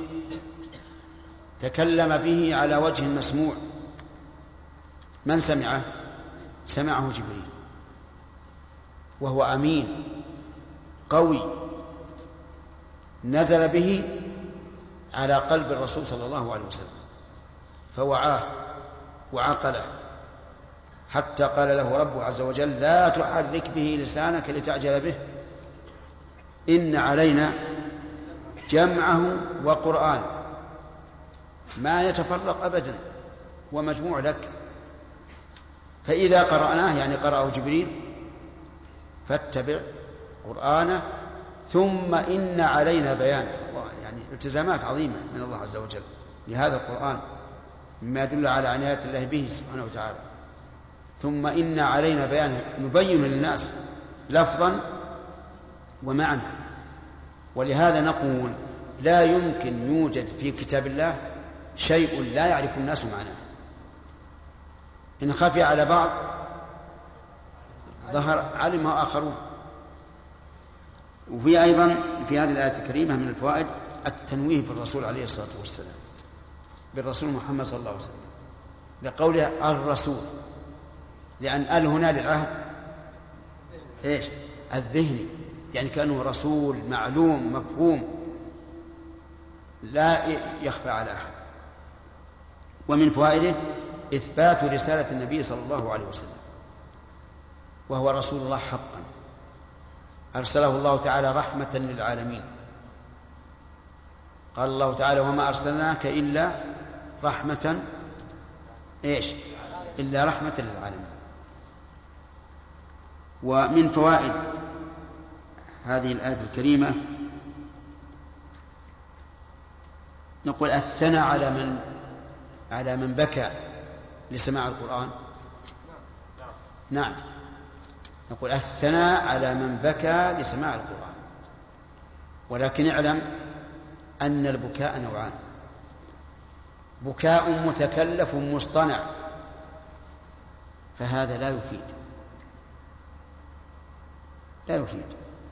[SPEAKER 2] تكلم به على وجه مسموع. من سمعه؟ سمعه جبريل، وهو أمين قوي نزل به على قلب الرسول صلى الله عليه وسلم فوعاه وعقله، حتى قال له ربه عز وجل لا تحرك به لسانك لتعجل به إن علينا جمعه وقرآن ما يتفرق أبدا ومجموع لك، فإذا قرأناه يعني قرأه جبريل فاتبع قرآنه ثم إن علينا بيانه. يعني التزامات عظيمة من الله عز وجل لهذا القرآن مما يدل على عناية الله به سبحانه وتعالى. ثم إن علينا بيانه نبين للناس لفظا ومعنى، ولهذا نقول لا يمكن يوجد في كتاب الله شيء لا يعرف الناس معناه، إن خفي على بعض ظهر علمه آخرون. وفي أيضا في هذه الآية الكريمة من الفوائد التنويه بالرسول عليه الصلاة والسلام، بالرسول محمد صلى الله عليه وسلم، لقوله الرسول، لأن هنا للعهد إيش؟ الذهني، يعني كأنه رسول معلوم مفهوم لا يخفى على أحد. ومن فوائده إثبات رسالة النبي صلى الله عليه وسلم، وهو رسول الله حقا، أرسله الله تعالى رحمة للعالمين. قال الله تعالى وما أرسلناك إلا رحمة إيش؟ إلا رحمة للعالمين. ومن فوائد هذه الآية الكريمة نقول الثناء على من بكى لسماع القرآن. نعم، نقول الثناء على من بكى لسماع القرآن، ولكن اعلم أن البكاء نوعان: بكاء متكلف مصطنع فهذا لا يفيد،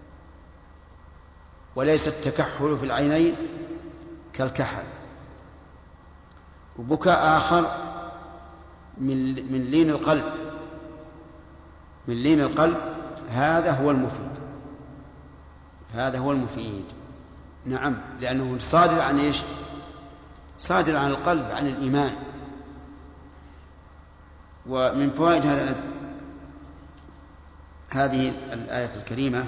[SPEAKER 2] وليس التكحل في العينين كالكحل. وبكاء آخر من لين القلب هذا هو المفيد. نعم، لأنه صادر عن إيش؟ صادر عن القلب، عن الإيمان. ومن فوائد هذه الآية الكريمة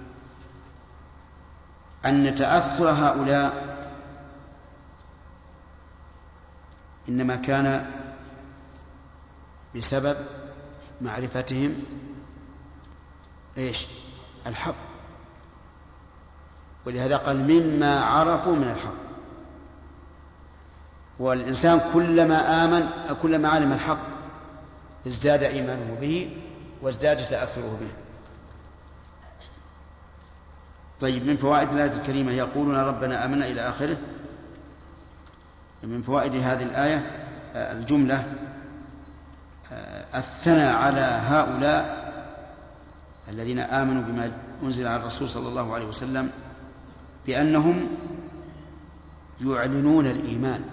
[SPEAKER 2] أن تأثر هؤلاء إنما كان بسبب معرفتهم إيش؟ الحق، ولهذا قال مما عرفوا من الحق. والإنسان كلما علم الحق ازداد إيمانه به وازداد تأثره به. طيب، من فوائد الآية الكريمة يقولون ربنا آمنا إلى آخره. من فوائد هذه الآية الجملة الثناء على هؤلاء الذين آمنوا بما أنزل على الرسول صلى الله عليه وسلم بأنهم يعلنون الإيمان،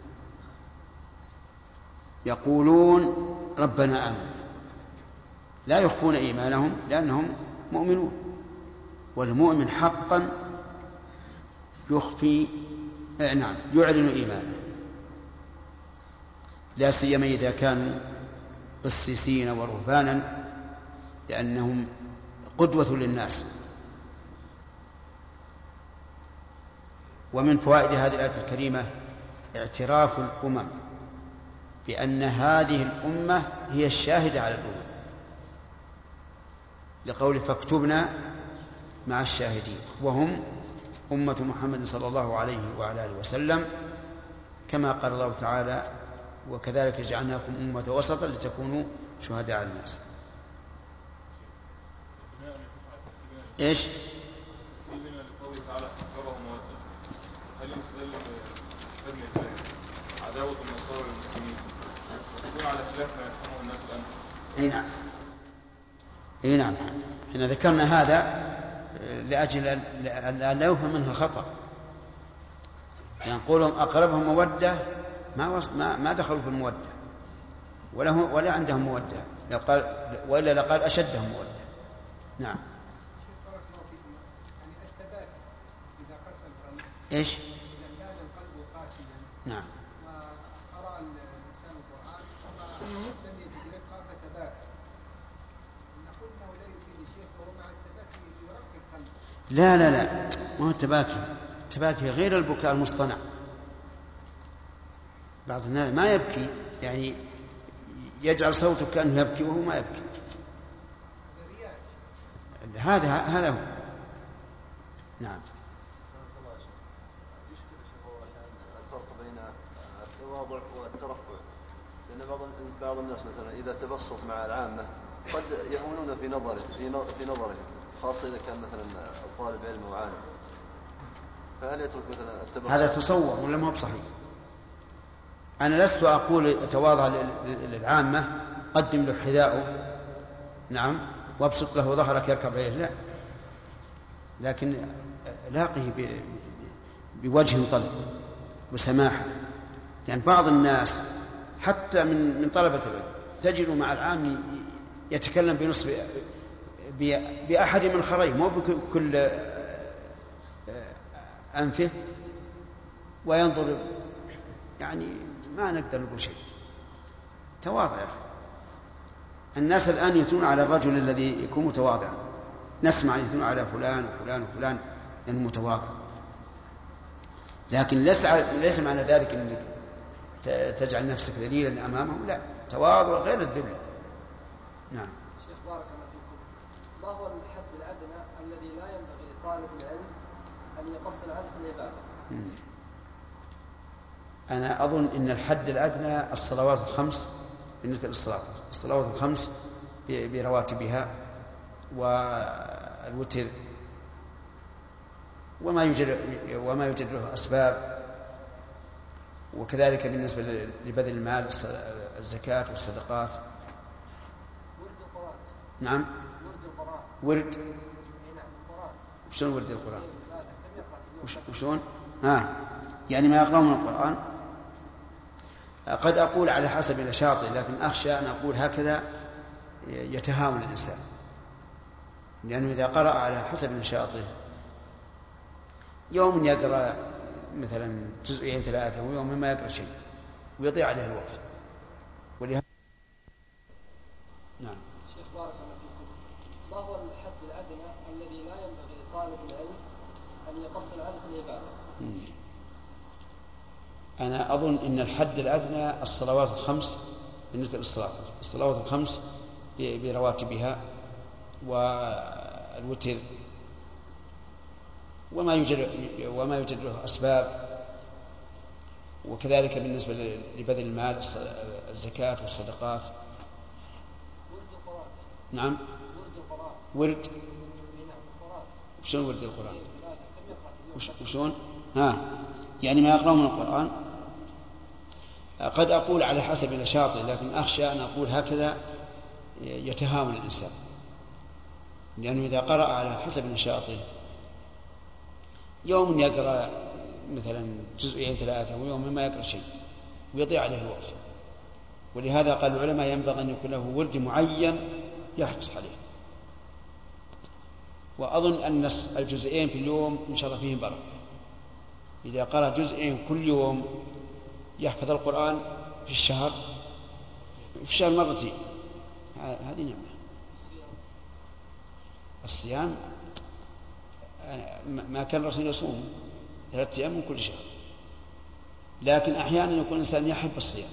[SPEAKER 2] يقولون ربنا آمنا، لا يخفون إيمانهم لأنهم مؤمنون، والمؤمن حقا يعلن إيمانه، لا سيما إذا كانوا قسيسين ورهبانا، لأنهم قدوة للناس. ومن فوائد هذه الآية الكريمة اعتراف الأمم بأن هذه الأمة هي الشاهدة على الأمم، لقول فاكتبنا مع الشاهدين، وهم أمة محمد صلى الله عليه وعلى آله وسلم، كما قال الله تعالى: وكذلك جعلناكم أمة وسطا لتكونوا شهداء على الناس. إيش؟
[SPEAKER 8] سيدنا لقوله تعالى: أقربهم مودة، هل يستدل بكلمة عداوة النصارى للمسلمين وتكون على خلاف ما يفهمه الناس الآن؟
[SPEAKER 2] اي نعم، احنا ذكرنا هذا لأجل أن لا يفهم منه خطأ. يعني قولهم أقربهم مودة ما دخلوا في المودة ولا عندهم مودة، وإلا لقال أشدهم مودة. نعم. إيش؟ إذا كان القلب قاسيا. نعم. وقرأ الإنسان القرآن لم يتدركها فتباكى. نقول أنه لا يفيد شيء، وهو مع التباكي يرقي القلب. لا ما هو التباكي غير البكاء المصطنع. بعض الناس ما يبكي، يعني يجعل صوته كأنه يبكي وهو ما يبكي. هذا هو. نعم.
[SPEAKER 9] التواضع والترفع، لأن بعض الناس مثلا إذا تبسط مع العامة قد يهونون في نظره خاصة إذا كان مثلا طالب علم أو عالم، فهل يترك مثلا التبسط؟
[SPEAKER 2] هذا تصور ولا ما هو بصحيح؟ أنا لست أقول تواضع للعامة قدم له حذاءه، نعم، وابسط له ظهرك يركب عليه، لا، لكن لاقه بوجه طلق وسماحة. يعني بعض الناس حتى من طلبة العلم تجد مع العام يتكلم بنصف بأحد من خريه، مو بكل أنفه، وينظر، يعني ما نقدر نقول شيء. تواضع يا أخي. الناس الآن يثنون على الرجل الذي يكون متواضعا، نسمع يثنون على فلان وفلان وفلان لأنه متواضع، لكن ليس معنى ذلك أنك تجعل نفسك ذليلا أمامهم، لا، تواضع غير الذل. نعم.
[SPEAKER 5] شيخ بارك الله فيكم، ما هو الحد الأدنى الذي لا ينبغي لطالب العلم أن يقصر عنه في العبادة؟
[SPEAKER 2] أنا أظن أن الحد الأدنى الصلوات الخمس بالنسبة للصلاة، الصلوات الخمس برواتبها والوتر وما يوجد له أسباب، وكذلك بالنسبة لبذل المال، الزكاة والصدقات.
[SPEAKER 5] ورد القرآن.
[SPEAKER 2] نعم.
[SPEAKER 5] ورد القرآن.
[SPEAKER 2] ورد.
[SPEAKER 5] نعم القرآن.
[SPEAKER 2] وشون ورد القرآن؟ وشون؟ يعني ما يقرأون من القرآن. قد أقول على حسب نشاطه، لكن أخشى أن أقول هكذا يتهاون الإنسان، لأنه إذا قرأ على حسب نشاطه يوم يقرأ مثلا جزئين 3 ويوم ما يقرأ شيء ويضيع عليه الوقت. ولهذا نعم.
[SPEAKER 5] شيخ بارك الله فيكم، ما هو الحد الأدنى الذي لا ينبغي لطالب العلم أن يقصر عنه في العبادة؟
[SPEAKER 2] أنا أظن أن الحد الأدنى الصلوات الخمس بالنسبة للصلاة، الصلوات الخمس برواتبها والوتر وما يوجد له أسباب، وكذلك بالنسبة لبذل المال، الزكاة والصدقات.
[SPEAKER 5] ورد القرآن.
[SPEAKER 2] نعم.
[SPEAKER 5] ورد القرآن.
[SPEAKER 2] ورد.
[SPEAKER 5] نعم القرآن.
[SPEAKER 2] وشون ورد القرآن؟ وشون؟ يعني ما يقرأون من القرآن. قد أقول على حسب نشاطه، لكن أخشى أن أقول هكذا يتهاون الإنسان، لأنه إذا قرأ على حسب نشاطه يوم يقرأ مثلا جزئين 3 ويوم ما يقرأ شيء ويضيع عليه الوقت. ولهذا قال العلماء ينبغي أن يكون له ورد معين يحرص عليه. وأظن أن الجزئين في اليوم إن شاء الله فيهم بركة. إذا قرأ جزئين كل يوم يحفظ القرآن في الشهر مرتين، هذه نعمة. الصيام ما كان الرسول يصوم 3 أيام من كل شهر، لكن أحيانا يكون الإنسان يحب الصيام،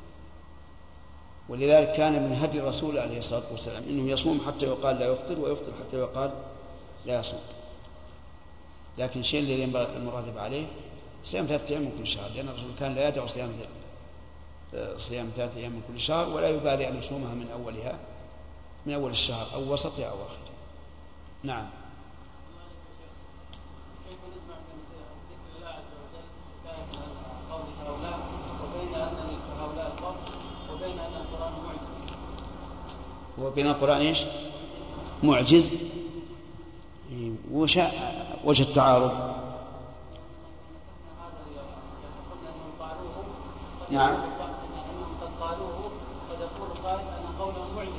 [SPEAKER 2] ولذلك كان من هدي الرسول عليه الصلاة والسلام إنه يصوم حتى يقال لا يفطر، ويفطر حتى يقال لا يصوم. لكن الشيء الذي ينبغي المراقبة عليه صيام 3 أيام من كل شهر، لأن الرسول كان لا يدع صيام 3 أيام من كل شهر، ولا يبالي أن يصومها من أول الشهر أو وسطه أو آخره. نعم.
[SPEAKER 3] كيف نجمع بين ذكر الله عز وجل حكاية عن قول هؤلاء وبين أن هؤلاء القوم وبين أن القرآن معجز؟
[SPEAKER 2] وبين القرآن إيش؟ معجز. وجه التعارض. نعم.
[SPEAKER 3] أنهم قد قالوه قد يقول قائل أن قولهم معجز.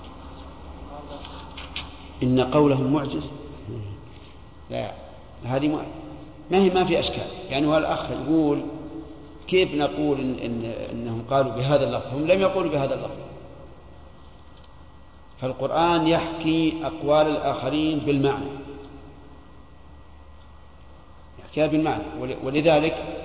[SPEAKER 2] إن قولهم معجز. لا، هذه ما في أشكال. يعني هو الأخ يقول كيف نقول إنهم قالوا بهذا اللفظ؟ هم لم يقولوا بهذا اللفظ. فالقرآن يحكي أقوال الآخرين بالمعنى، يحكيها بالمعنى. ولذلك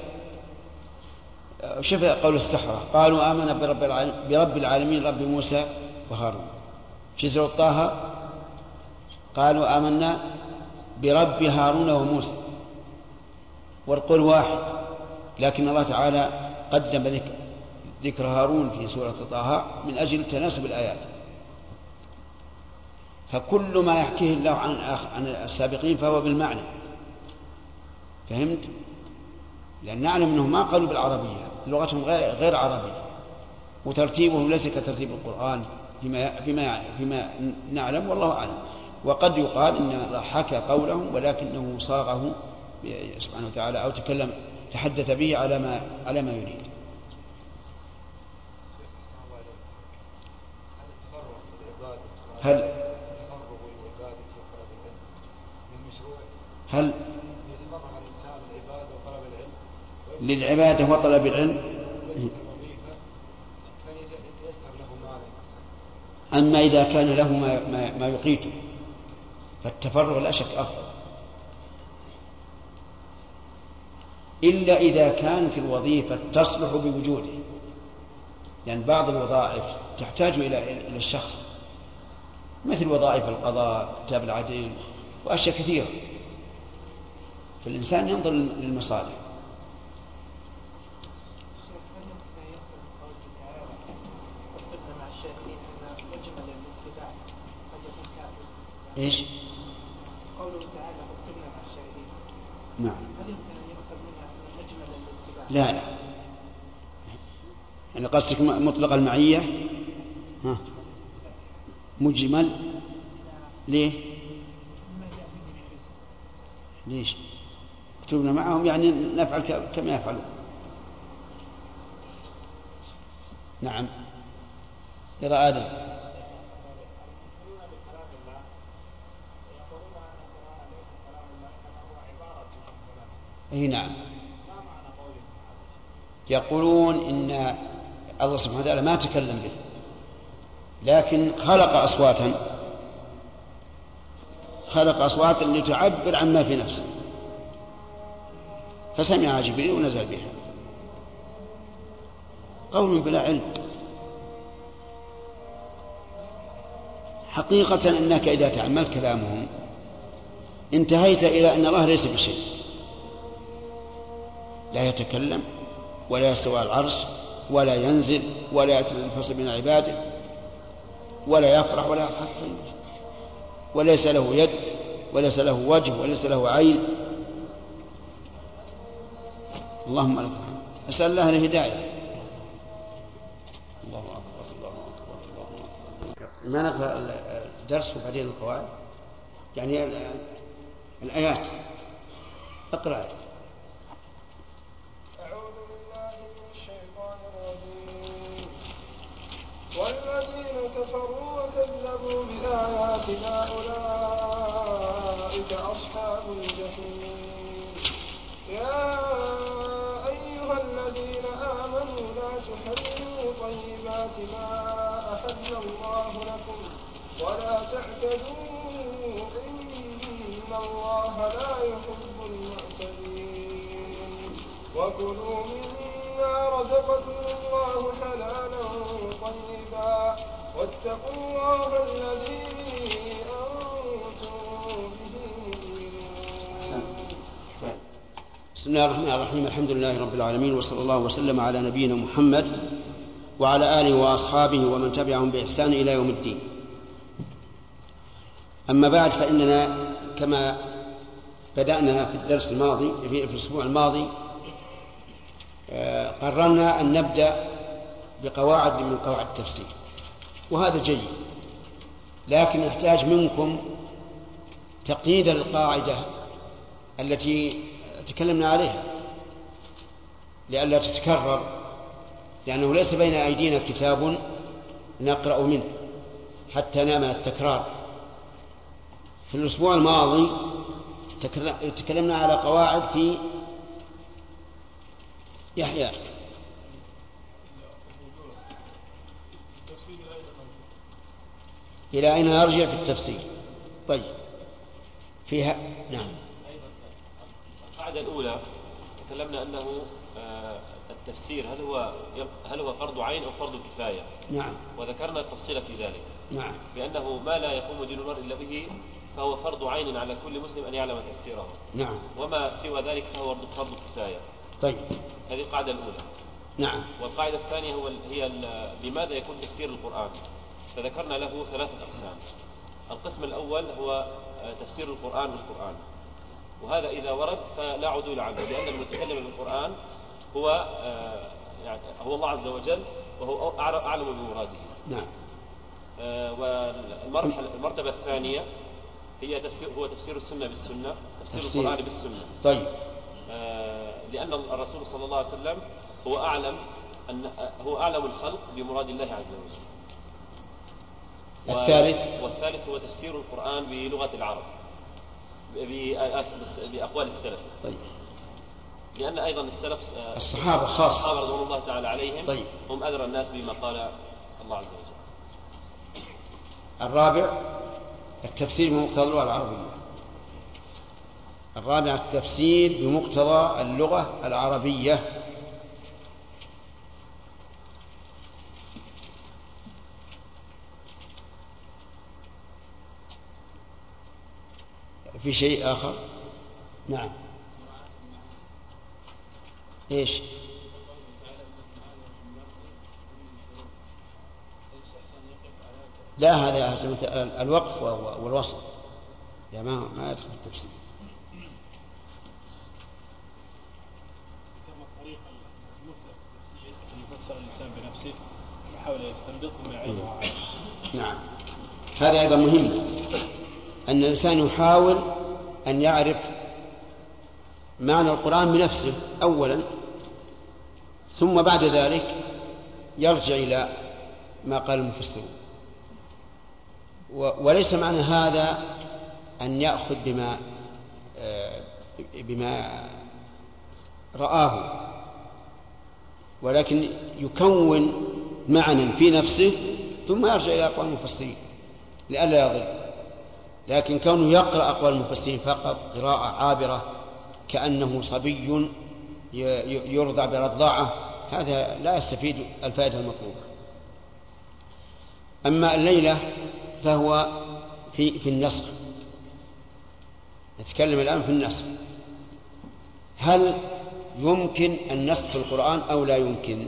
[SPEAKER 2] شوف قول السحرة قالوا آمنا برب العالمين رب موسى وهارون. في سورة طه قالوا آمنا برب هارون وموسى، والقول واحد، لكن الله تعالى قدم ذكر هارون في سورة طه من أجل تناسب الآيات. فكل ما يحكيه الله عن السابقين فهو بالمعنى. فهمت؟ لأن نعلم أنهم ما قالوا بالعربية، لغتهم غير عربية، وترتيبهم ليس كترتيب القرآن فيما نعلم، والله أعلم. وقد يقال إن الله حكى قولهم ولكنه صاغه سبحانه وتعالى أو تحدث به على ما يريد. هل للعبادة وطلب العلم؟ أما إذا كان له ما يقيته فالتفرغ لا شك أفضل، إلا إذا كانت الوظيفة تصلح بوجوده، لأن بعض الوظائف تحتاج إلى الشخص، مثل وظائف القضاء، كتاب العدل، وأشياء كثيرة. فالإنسان ينظر للمصالح. إيش؟
[SPEAKER 3] قوله تعالى اكتبنا مع الشاهدين.
[SPEAKER 2] نعم.
[SPEAKER 3] هل يمكن أن يؤخذ منها مجمل الاتباع؟
[SPEAKER 2] لا. يعني قصدك مطلق المعية؟ ها. مجمل. ليه؟ ليش؟ اكتبنا معهم يعني نفعل كما يفعلون. نعم. يرى آدم. اي نعم. يقولون ان الله سبحانه وتعالى ما تكلم به، لكن خلق اصواتا لتعبر عما في نفسه، فسمعها جبريل ونزل بها. قول بلا علم. حقيقة انك اذا تأملت كلامهم انتهيت الى ان الله ليس بشيء، لا يتكلم ولا يستوى على العرش ولا ينزل ولا يأتي الفصل من عباده ولا يفرح ولا حتى وليس له يد وليس له وجه وليس له عين. اللهم لك الحمد. أسأل الله الهداية. الله أكبر الله أكبر الله أكبر. ما نقرأ الدرس وبعدين القواعد، يعني الآيات. اقرأ.
[SPEAKER 10] والذين كفروا وكذبوا بآياتنا أولئك أصحاب الجحيم. يا أيها الذين آمنوا لا تحرموا طيبات ما أحل الله لكم ولا تعتدوا إن الله لا يحب المعتدين. وكلوا مما رزقكم الله حلالا طيبا واتقوا الله الذي أنتم به مؤمنون.
[SPEAKER 2] بسم الله الرحمن الرحيم. الحمد لله رب العالمين، وصلى الله وسلم على نبينا محمد وعلى آله وأصحابه ومن تبعهم بإحسان إلى يوم الدين. أما بعد، فإننا كما بدأنا في الدرس الماضي في الأسبوع الماضي قررنا أن نبدأ بقواعد من قواعد التفسير، وهذا جيد، لكن يحتاج منكم تقييد القاعدة التي تكلمنا عليها لئلا تتكرر، لأنه ليس بين أيدينا كتاب نقرأ منه حتى نامن التكرار. في الأسبوع الماضي تكلمنا على قواعد في يحيى إلى أين نرجع في التفسير. طيب، فيها نعم.
[SPEAKER 11] القاعدة الأولى تكلمنا أنه التفسير هل هو فرض عين أو فرض كفاية؟
[SPEAKER 2] نعم.
[SPEAKER 11] وذكرنا التفصيل في ذلك.
[SPEAKER 2] نعم.
[SPEAKER 11] بأنه ما لا يقوم دين المرء إلا به فهو فرض عين على كل مسلم أن يعلم تفسيره.
[SPEAKER 2] نعم.
[SPEAKER 11] وما سوى ذلك فهو فرض كفاية.
[SPEAKER 2] طيب،
[SPEAKER 11] هذه القاعدة الأولى.
[SPEAKER 2] نعم.
[SPEAKER 11] والقاعدة الثانية هي بماذا يكون تفسير القرآن، فذكرنا له ثلاثة أقسام. القسم الأول هو تفسير القرآن بالقرآن، وهذا إذا ورد فلا عدول عنه، لأن المتكلم بالقرآن هو الله عز وجل، وهو أعلم بمراده.
[SPEAKER 2] نعم.
[SPEAKER 11] والمرتبة الثانية هي تفسير السنة بالسنة، تفسير القرآن بالسنة.
[SPEAKER 2] طيب.
[SPEAKER 11] لأن الرسول صلى الله عليه وسلم هو أعلم الخلق بمراد الله عز وجل. والثالث هو تفسير القرآن بلغة العرب بأقوال السلف.
[SPEAKER 2] طيب.
[SPEAKER 11] لأن أيضا السلف
[SPEAKER 2] الصحابة خاصة،
[SPEAKER 11] الصحابة رضوان الله تعالى عليهم.
[SPEAKER 2] طيب.
[SPEAKER 11] هم أدرى الناس بما قال الله عز وجل.
[SPEAKER 2] الرابع التفسير بمقتضى اللغة العربية. الرابع التفسير بمقتضى اللغة العربية. في شيء آخر؟ نعم. إيش؟ لا، هذا الوقف والوصل، لا ما يدخل في التفسير.
[SPEAKER 6] يفسر الإنسان بنفسه يحاول يستنبط ما يعلمه.
[SPEAKER 2] نعم، هذا أيضا مهم، أن الإنسان يحاول أن يعرف معنى القرآن بنفسه أولا، ثم بعد ذلك يرجع إلى ما قال المفسرون. وليس معنى هذا أن يأخذ بما رآه، ولكن يكون معنى في نفسه ثم يرجع إلى أقوال المفسرين لئلا يضل. لكن كونه يقرأ أقوال المفسرين فقط قراءة عابرة كأنه صبي يرضع برضاعة، هذا لا يستفيد الفائدة المطلوبة. أما الليلة فهو في النسخ. نتكلم الآن في النسخ. هل يمكن النسخ في القرآن أو لا يمكن؟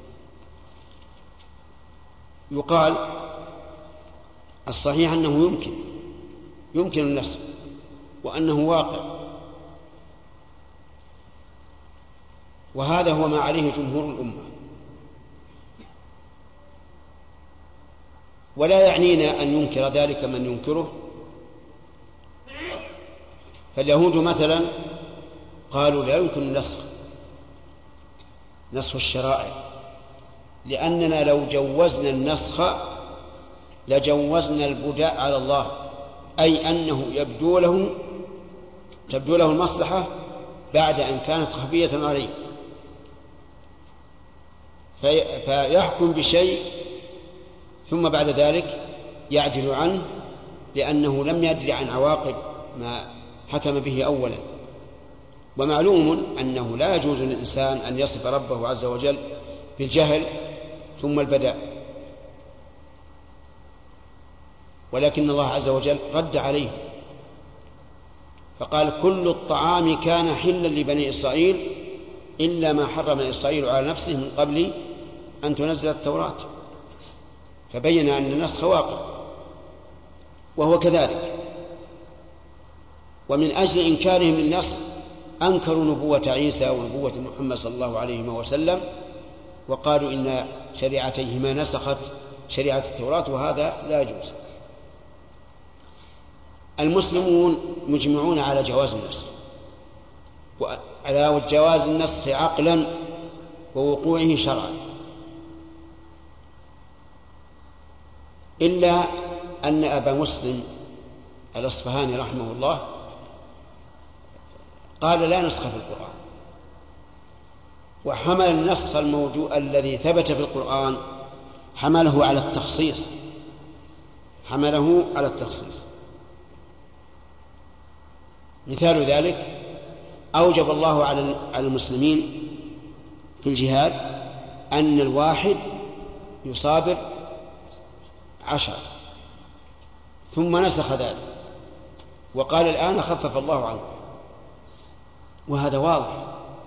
[SPEAKER 2] يقال الصحيح أنه يمكن النسخ، وأنه واقع، وهذا هو ما عليه جمهور الأمة. ولا يعنينا أن ينكر ذلك من ينكره. فاليهود مثلا قالوا لا يمكن النسخ الشرائع، لأننا لو جوزنا النسخ لجوزنا البداء على الله، أي أنه تبدو له المصلحة بعد أن كانت خفية عليه، فيحكم بشيء ثم بعد ذلك يعدل عنه لأنه لم يدري عن عواقب ما حكم به أولا. ومعلوم أنه لا يجوز للإنسان أن يصف ربه عز وجل بالجهل ثم البداء، ولكن الله عز وجل رد عليه فقال كل الطعام كان حلا لبني إسرائيل إلا ما حرم إسرائيل على نفسه من قبل أن تنزل التوراة، فبين أن النسخ واقع، وهو كذلك. ومن أجل إنكارهم للنسخ أنكروا نبوة عيسى ونبوة محمد صلى الله عليه وسلم، وقالوا إن شريعتيهما نسخت شريعة التوراة، وهذا لا يجوز. المسلمون مجمعون على جواز النسخ، وعلى جواز النسخ عقلا ووقوعه شرعا، إلا أن أبا مسلم الأصفهاني رحمه الله قال لا نسخ في القرآن، وحمل النسخ الموجود الذي ثبت في القرآن حمله على التخصيص. مثال ذلك أوجب الله على المسلمين في الجهاد أن الواحد يصابر 10، ثم نسخ ذلك وقال الآن خفف الله عنه، وهذا واضح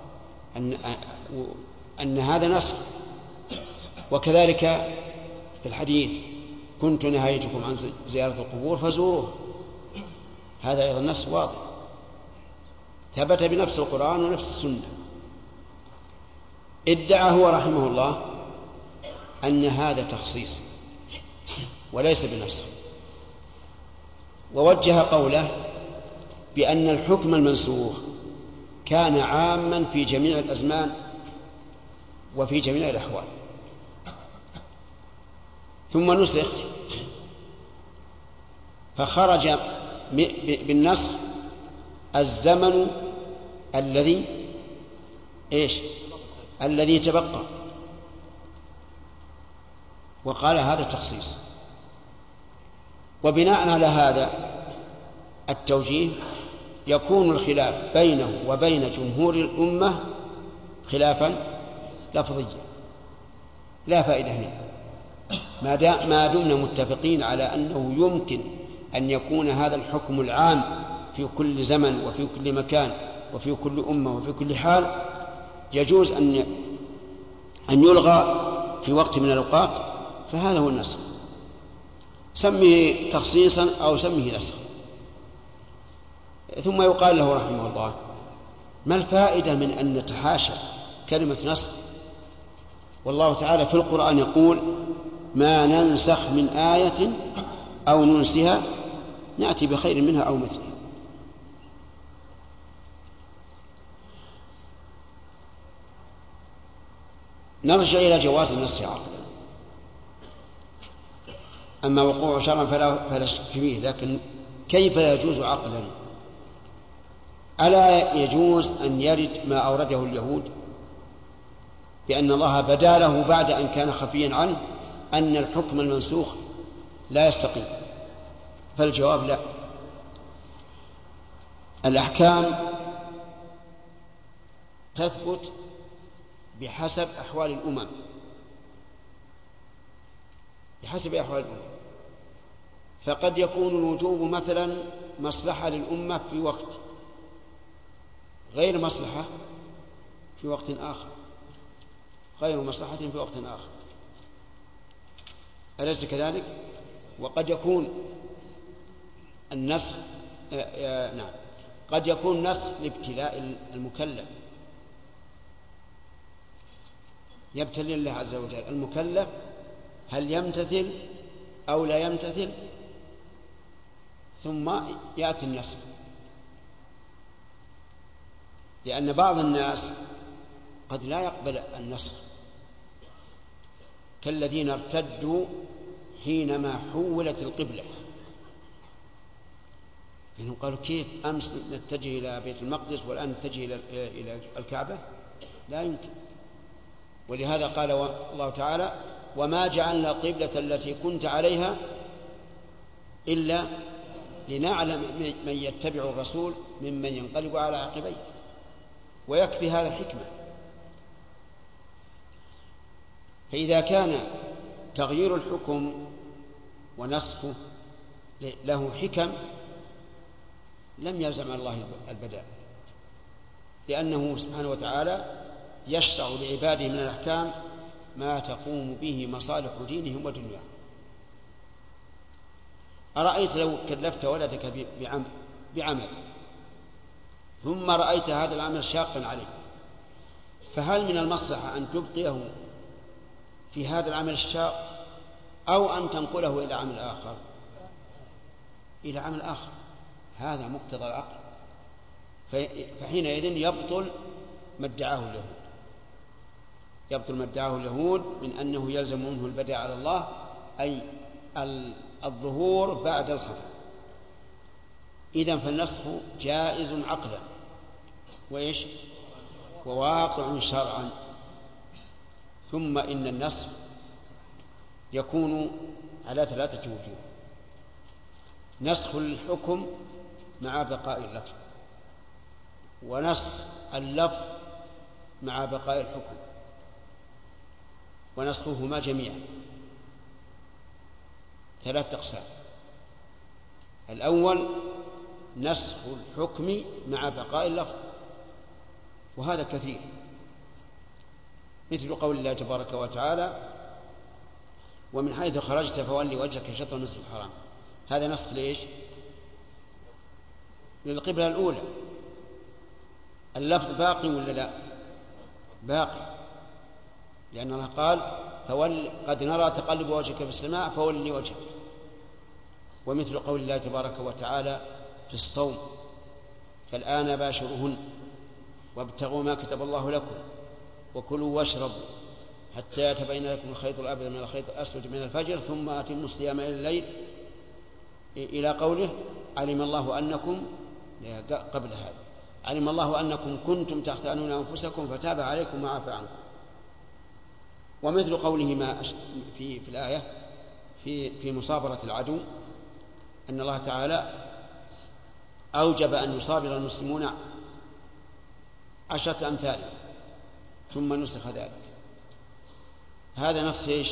[SPEAKER 2] أن هذا نسخ. وكذلك في الحديث كنت نهيتكم عن زيارة القبور فزوروها، هذا أيضا نص واضح ثبت بنفس القرآن ونفس السنة. ادعى هو رحمه الله أن هذا تخصيص وليس بنفسه، ووجه قوله بأن الحكم المنسوخ كان عاما في جميع الأزمان وفي جميع الأحوال، ثم نسخ فخرج بالنسخ الزمن الذي تبقى، وقال هذا تخصيص. وبناء على هذا التوجيه يكون الخلاف بينه وبين جمهور الأمة خلافا لفظيا لا فائدة منه، ما دمنا متفقين على أنه يمكن أن يكون هذا الحكم العام في كل زمن وفي كل مكان وفي كل أمة وفي كل حال، يجوز أن يلغى في وقت من الأوقات، فهذا هو النسخ، سميه تخصيصا أو سميه نسخ. ثم يقال له رحمه الله ما الفائدة من أن نتحاشى كلمة نسخ، والله تعالى في القرآن يقول ما ننسخ من آية أو ننسها نأتي بخير منها أو مثلها. نرجع إلى جواز النسخ عقلا، أما وقوع شرعا فلا شك فيه، لكن كيف يجوز عقلا؟ ألا يجوز أن يرد ما أورده اليهود بأن الله بدا له بعد أن كان خفيا عنه أن الحكم المنسوخ لا يستقيم؟ فالجواب لا. الأحكام تثبت بحسب أحوال الأمم، فقد يكون الوجوب مثلا مصلحة للأمة في وقت، غير مصلحة في وقت آخر، أليس كذلك؟ وقد يكون النسخ قد يكون نسخ لابتلاء المكلف، يبتلي الله عز وجل المكلف هل يمتثل أو لا يمتثل، ثم يأتي النسخ، لأن بعض الناس قد لا يقبل النسخ، كالذين ارتدوا حينما حولت القبلة، لأنهم قالوا كيف أمس نتجه إلى بيت المقدس والآن نتجه إلى الكعبة؟ لا يمكن. ولهذا قال الله تعالى وما جعلنا القبلة التي كنت عليها إلا لنعلم من يتبع الرسول ممن ينقلب على عقبيه، ويكفي هذا حكمة. فإذا كان تغيير الحكم ونسخه له حكم، لم يلزم على الله البداء، لأنه سبحانه وتعالى يشرع لعباده من الأحكام ما تقوم به مصالح دينهم ودنياهم. أرأيت لو كلفت ولدك بعمل ثم رأيت هذا العمل شاقا عليه، فهل من المصلحة أن تبقيه في هذا العمل الشاق أو أن تنقله إلى عمل آخر؟ إلى عمل آخر، هذا مقتضى العقل. فحينئذ يبطل ما ادعاه اليهود، يبطل ما ادعاه اليهود من أنه يلزم منه البدء على الله، أي الظهور بعد الخفاء. إذن فالنسخ جائز عقلا وإيش وواقع شرعا. ثم إن النسخ يكون على 3 وجوه: نسخ الحكم مع بقاء اللفظ، ونسخ اللفظ مع بقاء الحكم، ونسخهما جميعا. 3 أقسام. الأول نسخ الحكم مع بقاء اللفظ، وهذا كثير، مثل قول الله تبارك وتعالى: ومن حيث خرجت فولي وجهك شطر المسجد الحرام. هذا نسخ ليش؟ للقبلة الأولى. اللفظ باقي ولا لا؟ باقي، لأن الله قال: قد نرى تقلب وجهك في السماء فولي وجهك. ومثل قول الله تبارك وتعالى في الصوم: فالآن باشرهن وابتغوا ما كتب الله لكم وكلوا واشربوا حتى يتبين لكم الخيط الأبيض من الخيط الأسود من الفجر ثم أتموا الصيام إلى الليل، إلى قوله: علم الله أنكم، قبل هذا: علم الله أنكم كنتم تختانون أنفسكم فتاب عليكم وعفى عنكم. ومثل قوله ما في الآية في مصابرة العدو، أن الله تعالى أوجب أن يصابر المسلمون 10 أمثال ثم نسخ ذلك. هذا نسخ ايش؟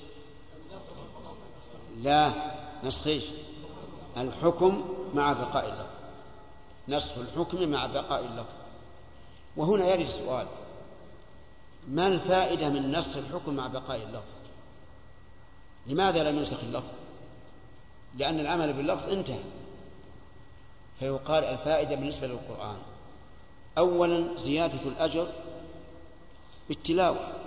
[SPEAKER 2] لا، نسخ ايش؟ الحكم مع بقاء اللفظ، نسخ الحكم مع بقاء اللفظ. وهنا يرد السؤال: ما الفائدة من نسخ الحكم مع بقاء اللفظ؟ لماذا لم ينسخ اللفظ؟ لأن العمل باللفظ انتهى. فيقال الفائدة بالنسبة للقرآن: أولا زيادة الأجر بالتلاوة،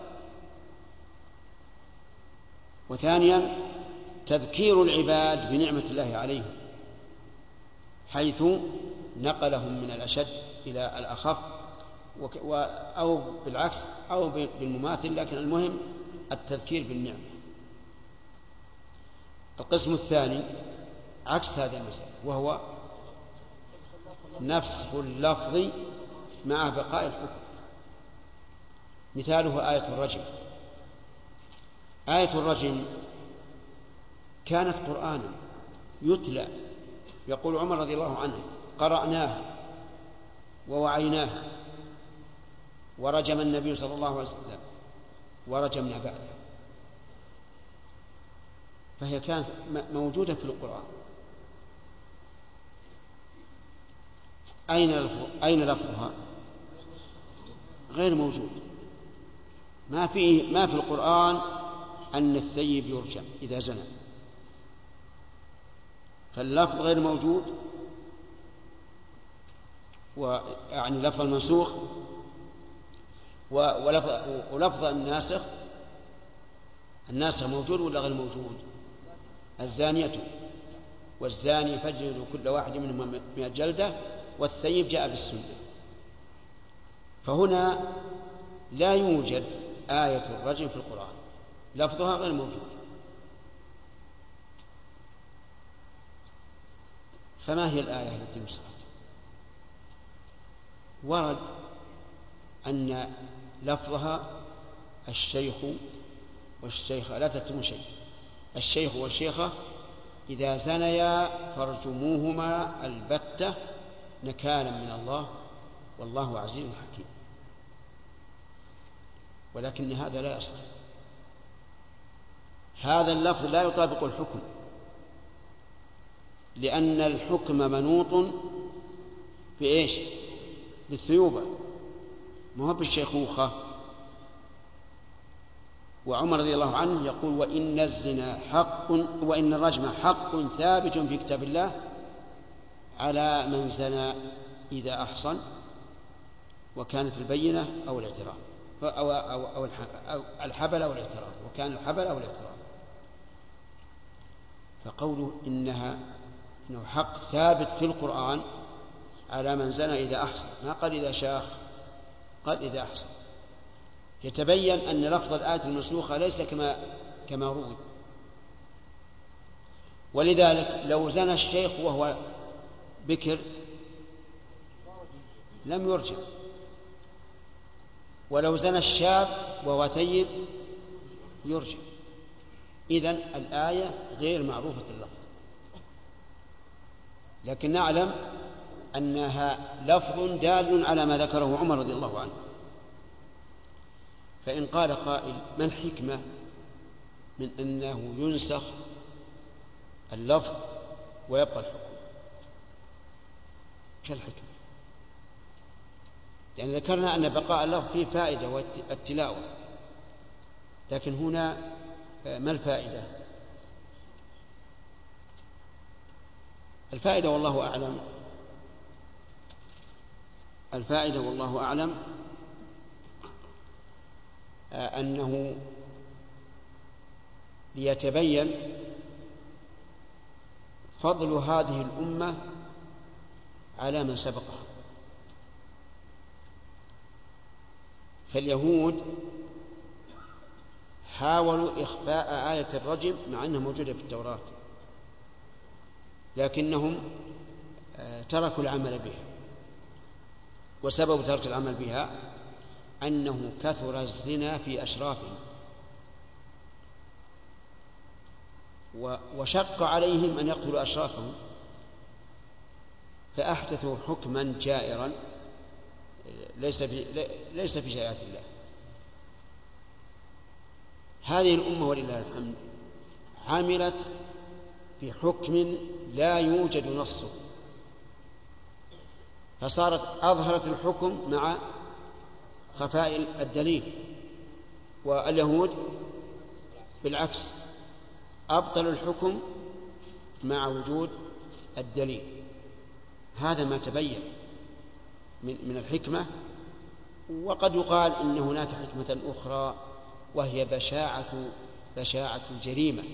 [SPEAKER 2] وثانيا تذكير العباد بنعمة الله عليهم، حيث نقلهم من الأشد إلى الأخف، أو بالعكس أو بالمماثل، لكن المهم التذكير بالنعمة. القسم الثاني عكس هذا المسألة، وهو نسخ اللفظ مع بقاء الحكم. مثاله آية الرجم. آية الرجم كانت قرآنا يتلى، يقول عمر رضي الله عنه: قرأناها ووعيناها ورجم النبي صلى الله عليه وسلم ورجمنا بعده. فهي كانت موجودة في القرآن. أين لفظها؟ غير موجود. ما في القرآن أن الثيب يرجم إذا زنى، فاللفظ غير موجود، ويعني لفظ المنسوخ ولفظ الناسخ موجود ولا غير موجود؟ الزانية والزاني فاجلدوا كل واحد منهم 100 جلدة والثيب جاء بالسنة. فهنا لا يوجد آية الرجم في القرآن، لفظها غير موجود. فما هي الآية التي نسخت؟ ورد أن لفظها الشيخ والشيخة لا تتم شيء، الشيخ والشيخة إذا زنيا فارجموهما البتة نكالا من الله والله عزيز حكيم. ولكن هذا لا يصح، هذا اللفظ لا يطابق الحكم، لأن الحكم منوط بإيش؟ بالثيوبة، ما هو بالشيخوخة. وعمر رضي الله عنه يقول: وإن الزنا حق، وإن الرجم حق ثابت في كتاب الله على من زنى إذا أحصن، وكانت البينة أو الاعتراف أو الحبل أو الاعتراف، وكان الحبل أو الاعتراف. فقوله إنه حق ثابت في القرآن على من زنى إذا أحصن، ما قال إذا شاخ، قال إذا أحصن. يتبين أن لفظ الآية المنسوخة ليس كما روي. ولذلك لو زنى الشيخ وهو بكر لم يرجم، ولو زنى الشاب وهو ثيب يرجم. إذن الآية غير معروفة اللفظ، لكن نعلم أنها لفظ دال على ما ذكره عمر رضي الله عنه. فإن قال قائل: ما الحكمة من أنه ينسخ اللفظ ويبقى الحكم؟ كالحكمة، يعني ذكرنا أن بقاء اللفظ فيه فائدة والتلاوة، لكن هنا ما الفائدة؟ الفائدة والله أعلم، الفائدة والله أعلم أنه ليتبين فضل هذه الأمة على من سبقها. فاليهود حاولوا إخفاء آية الرجم مع أنها موجودة في التوراة، لكنهم تركوا العمل بها. وسبب ترك العمل بها أنه كثر الزنا في أشرافهم، وشق عليهم أن يقتلوا أشرافهم، فأحدثوا حكما جائرا ليس في شريعة الله. هذه الأمة ولله الحمد عملت في حكم لا يوجد نصه، فصارت أظهرت الحكم مع خفاء الدليل، واليهود بالعكس أبطلوا الحكم مع وجود الدليل. هذا ما تبين من الحكمة. وقد يقال إن هناك حكمة أخرى، وهي بشاعة الجريمة،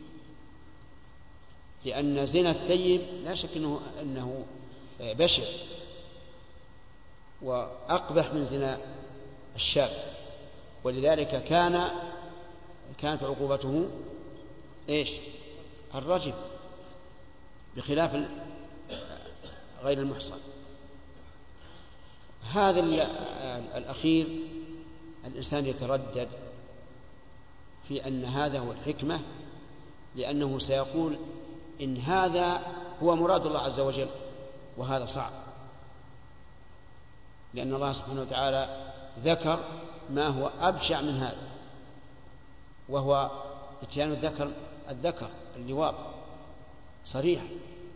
[SPEAKER 2] لأن زنا الثيب لا شك أنه بشع وأقبح من زنا الشاب، ولذلك كانت عقوبته إيش؟ الرجم، بخلاف غير المحصن. هذا الأخير الإنسان يتردد في أن هذا هو الحكمة، لأنه سيقول إن هذا هو مراد الله عز وجل، وهذا صعب، لأن الله سبحانه وتعالى ذكر ما هو أبشع من هذا، وهو اتيان الذكر اللواط صريح: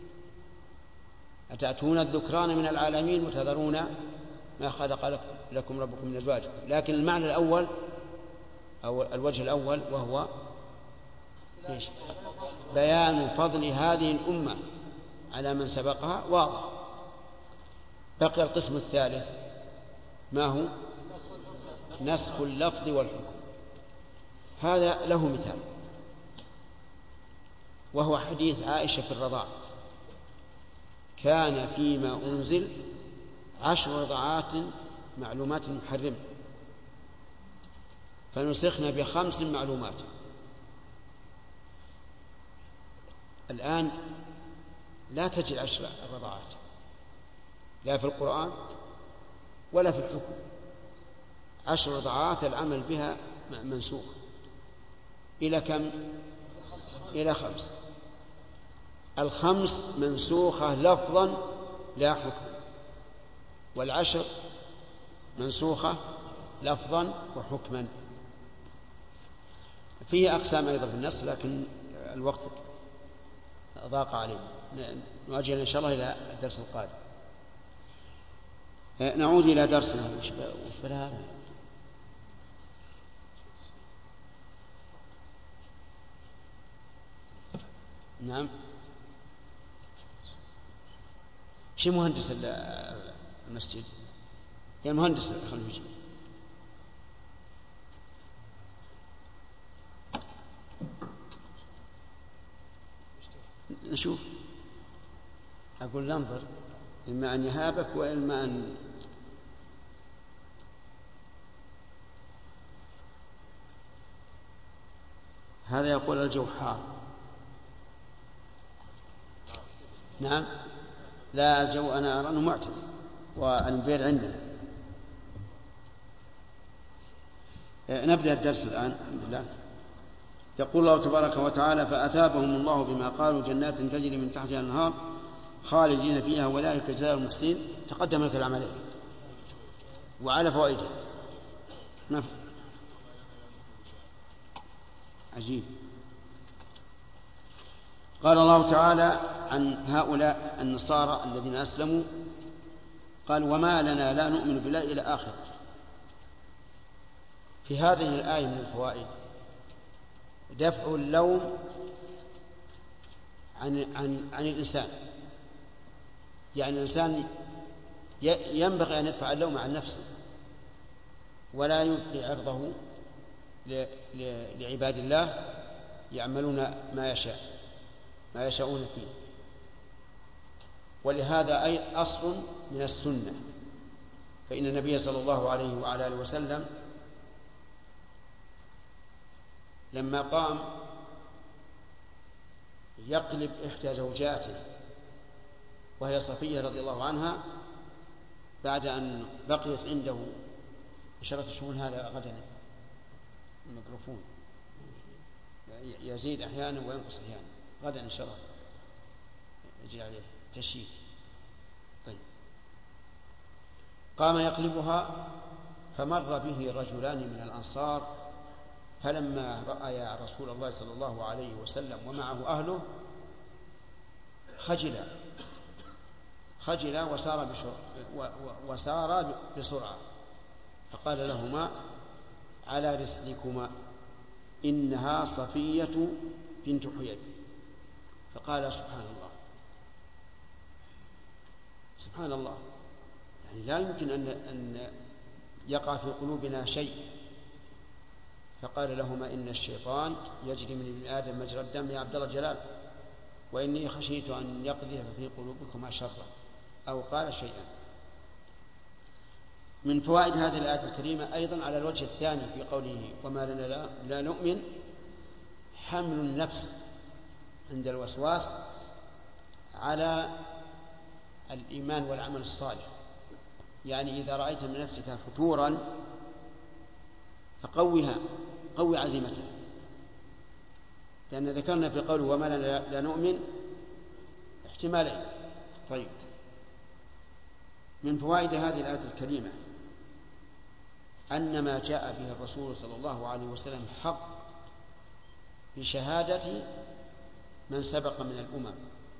[SPEAKER 2] أتأتون الذكران من العالمين وتذرون ما خلق لكم ربكم من أزواجكم. لكن المعنى الأول أو الوجه الأول وهو إيش؟ بيان فضل هذه الأمة على من سبقها واضح. بقي القسم الثالث، ما هو؟ نسخ اللفظ والحكم. هذا له مثال، وهو حديث عائشة في الرضاع: كان فيما أنزل 10 رضعات معلومات محرمة، فنسخنا ب5 معلومات. الآن لا تجد 10 رضعات لا في القرآن ولا في الحكم. 10 رضعات العمل بها منسوخ إلى كم؟ إلى 5. 5 منسوخة لفظا لا حكم، 10 منسوخة لفظا وحكما. فيه أقسام أيضا في النص، لكن الوقت ضاق عليه، نؤجل إن شاء الله إلى الدرس القادم. نعود إلى درسنا. وش هذا؟ نعم. شي مهندس المسجد؟ يا المهندس خلفي. نشوف. أقول ننظر إما أن يهابك وإما أن هذا يقول الجو حار. نعم. لا الجو أنا أرى أنه معتدل والبير عندنا. نبدأ الدرس الآن. الحمد لله. يقول الله تبارك وتعالى: فأثابهم الله بما قالوا جنات تجري من تحتها الأنهار خالدين فيها وذلك جزاء المحسنين. تقدم لك العملية وعلى فوائده. عجيب. قال الله تعالى عن هؤلاء النصارى الذين أسلموا قال: وما لنا لا نؤمن بالله إلى آخر. في هذه الآية من الفوائد دفع اللوم عن الإنسان. يعني الإنسان ينبغي أن يدفع اللوم عن نفسه ولا يبقي عرضه لعباد الله يعملون ما يشاءون فيه. ولهذا أي أصل من السنة. فإن النبي صلى الله عليه وعلى آله وسلم لما قام يقلب إحدى زوجاته وهي صفية رضي الله عنها بعد أن بقيت عنده إشارة الشؤون، هذا غدا الميكروفون يزيد أحيانا وينقص أحيانا، غدا إن شاء الله يجي عليه تشييد. طيب. قام يقلبها فمر به رجلان من الأنصار فلما رأى رسول الله صلى الله عليه وسلم ومعه أهله خجلا وسار بسرعة فقال لهما: على رسلكما إنها صفية بنت حيي. فقال: سبحان الله، يعني لا يمكن أن يقع في قلوبنا شيء. فقال لهما: إن الشيطان يجري من ابن آدم مجرى الدم يا عبد الله جلال، وإني خشيت أن يقذف في قلوبكما شرا، أو قال شيئا. من فوائد هذه الآية الكريمة أيضا على الوجه الثاني في قوله: وما لنا لا نؤمن، حمل النفس عند الوسواس على الإيمان والعمل الصالح. يعني إذا رأيت من نفسك فتورا فقوي عزيمتها، لأن ذكرنا في قوله: وما لنا لا نؤمن احتمالين. طيب. من فوائد هذه الآية الكريمة أن ما جاء به الرسول صلى الله عليه وسلم حق بشهادة من سبق من الأمم،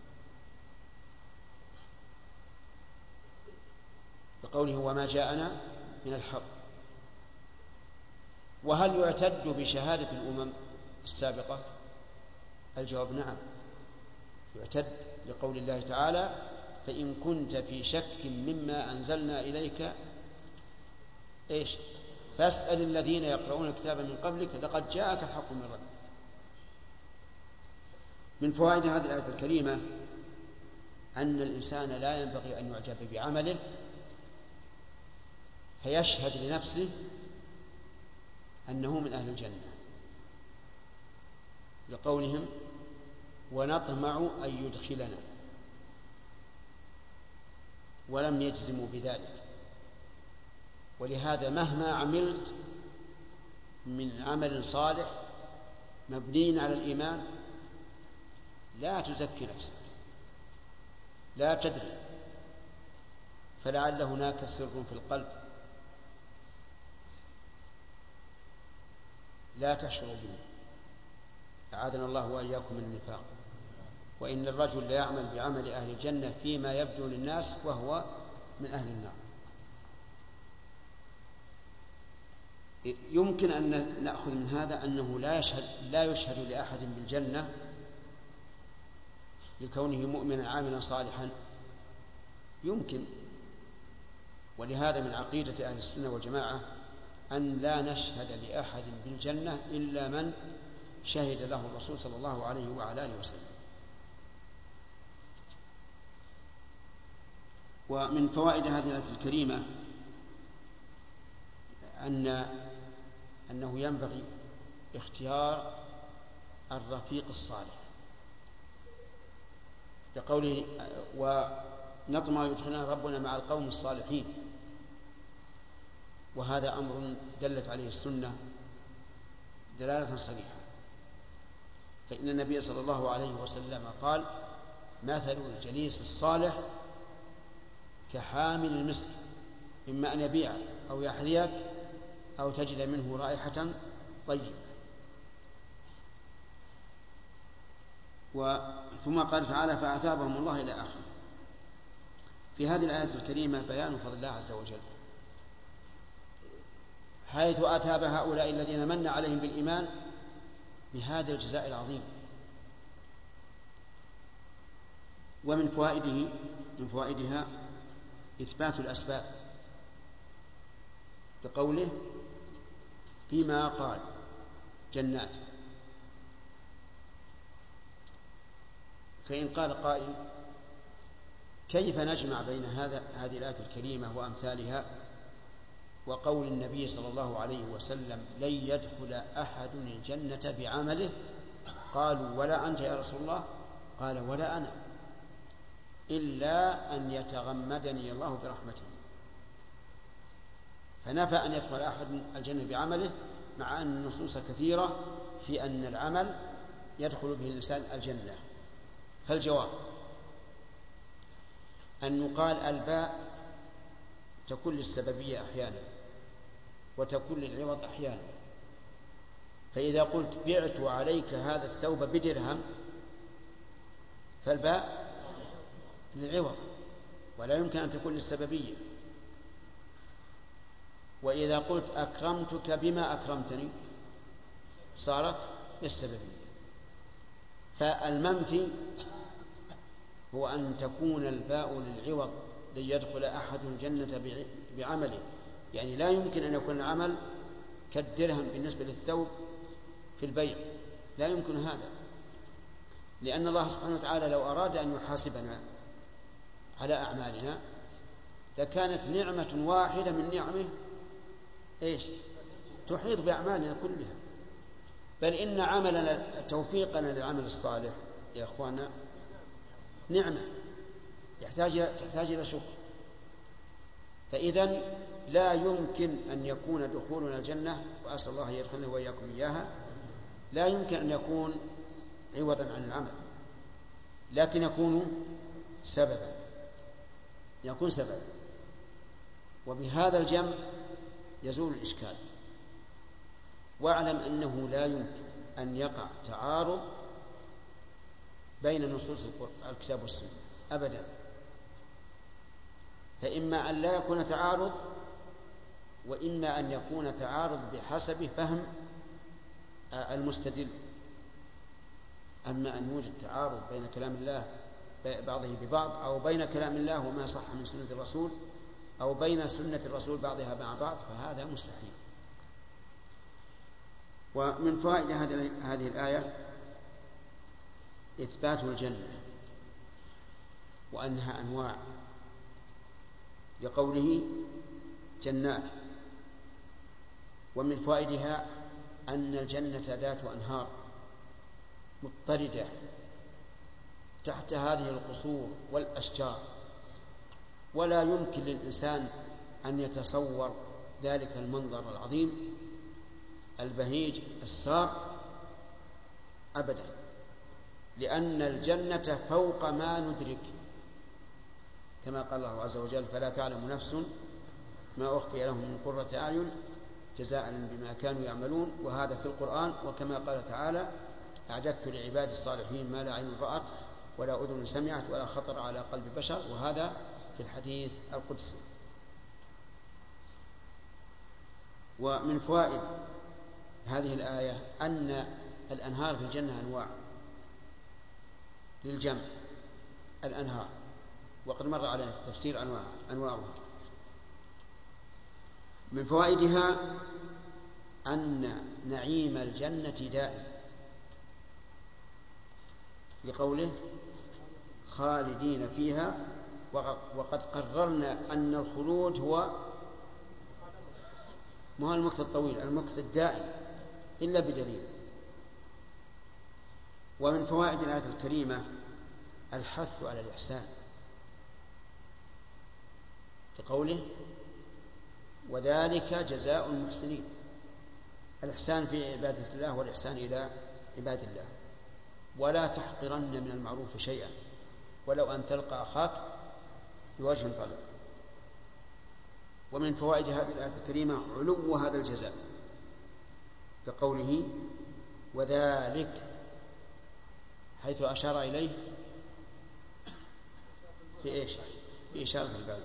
[SPEAKER 2] بقوله: وما جاءنا من الحق. وهل يعتد بشهادة الأمم السابقة؟ الجواب: نعم، يعتد، لقول الله تعالى: فإن كنت في شك مما أنزلنا إليك فاسأل الذين يقرؤون الكتاب من قبلك لقد جاءك الحق من ربك. من فوائد هذه الآية الكريمة أن الإنسان لا ينبغي أن يعجب بعمله فيشهد لنفسه أنه من أهل الجنة، لقولهم: ونطمع أن يدخلنا، ولم يجزموا بذلك. ولهذا مهما عملت من عمل صالح مبني على الإيمان لا تزكي نفسك، لا تدري، فلعل هناك سر في القلب لا تشعر به. أعاذنا الله وإياكم من النفاق. وإن الرجل لا يعمل بعمل أهل الجنة فيما يبدو للناس وهو من أهل النار. يمكن أن نأخذ من هذا أنه لا يشهد لأحد بالجنة لكونه مؤمنا عاملا صالحا، يمكن. ولهذا من عقيدة أهل السنة والجماعة أن لا نشهد لأحد بالجنة إلا من شهد له الرسول صلى الله عليه وعلى آله وسلم. ومن فوائد هذه الآية الكريمة أنه ينبغي اختيار الرفيق الصالح، لقوله ونطمع يدخلنا ربنا مع القوم الصالحين، وهذا أمر دلت عليه السنة دلالة صريحة. فإن النبي صلى الله عليه وسلم قال: مثل الجليس الصالح كحامل المسك، إما أن يبيع أو يحذيك أو تجد منه رائحة طيبة. ثم قال تعالى: فأثابهم الله إلى آخره. في هذه الآية الكريمة بيان فضل الله عز وجل، حيث أثاب هؤلاء الذين من عليهم بالإيمان بهذا الجزاء العظيم. ومن فوائدها إثبات الأسباب، بقوله: فيما قال جنات. فإن قال قائل: كيف نجمع بين هذه الآية الكريمة وأمثالها وقول النبي صلى الله عليه وسلم: لن يدخل أحد الجنة بعمله؟ قالوا: ولا أنت يا رسول الله؟ قال: ولا أنا، إلا أن يتغمدني الله برحمته. فنفى أن يدخل أحد الجنة بعمله، مع أن النصوص كثيرة في أن العمل يدخل به الإنسان الجنة. فالجواب أن يقال الباء تكون للسببية أحيانا وتكون للعوض أحيانا. فإذا قلت: بعت عليك هذا الثوب بدرهم، فالباء للعوض ولا يمكن أن تكون للسببية. وإذا قلت: أكرمتك بما أكرمتني، صارت للسببية. فالمنفي هو أن تكون الباء للعوض، لن يدخل أحد الجنة بعمله، يعني لا يمكن أن يكون العمل كالدرهم بالنسبة للثوب في البيع، لا يمكن هذا، لأن الله سبحانه وتعالى لو أراد أن يحاسبنا على أعمالنا لكانت نعمة واحدة من نعمه تحيط بأعمالنا كلها. بل إن عملنا توفيقنا للعمل الصالح يا أخوانا نعمة تحتاج إلى شكر. فإذن لا يمكن أن يكون دخولنا الجنة، وأسأل الله يدخلنا وإياكم إياها، لا يمكن أن يكون عوضا عن العمل، لكن يكون سببا، وبهذا الجمع يزول الإشكال. واعلم أنه لا يمكن أن يقع تعارض بين نصوص الكتاب والسنة أبدا، فإما أن لا يكون تعارض، وإما أن يكون تعارض بحسب فهم المستدل. أما أن يوجد تعارض بين كلام الله بعضه ببعض، أو بين كلام الله وما صح من سنة الرسول، أو بين سنة الرسول بعضها مع بعض، فهذا مستحيل. ومن فوائد هذه الآية إثبات الجنة وأنها أنواع، لقوله جنات. ومن فوائدها أن الجنة ذات أنهار مضطردة تحت هذه القصور والأشجار، ولا يمكن للإنسان أن يتصور ذلك المنظر العظيم البهيج السار أبدا، لأن الجنة فوق ما ندرك، كما قال الله عز وجل: فلا تعلم نفس ما أخفي لهم من قرة أعين جزاء بما كانوا يعملون. وهذا في القرآن، وكما قال تعالى: أعددت لعبادي الصالحين ما لا عين رأت ولا أذن سمعت ولا خطر على قلب بشر. وهذا في الحديث القدسي. ومن فوائد هذه الآية أن الأنهار في الجنة أنواع للجمع، الأنهار، وقد مر علينا في التفسير أنواعها. من فوائدها أن نعيم الجنة دائم، لقوله خالدين فيها، وقد قررنا أن الخلود هو ما هو المكث الطويل، المكث الدائم إلا بدليل. ومن فوائد الآية الكريمة الحث على الإحسان، لقوله وذلك جزاء المحسنين. الإحسان في عبادة الله والإحسان إلى عباد الله. ولا تحقرن من المعروف شيئا ولو أن تلقى أخاك بوجه طلق. ومن فوائد هذه الآية الكريمة علو هذا الجزاء، كقوله وذلك، حيث أشار إليه في إيش؟ بإشارة الباب.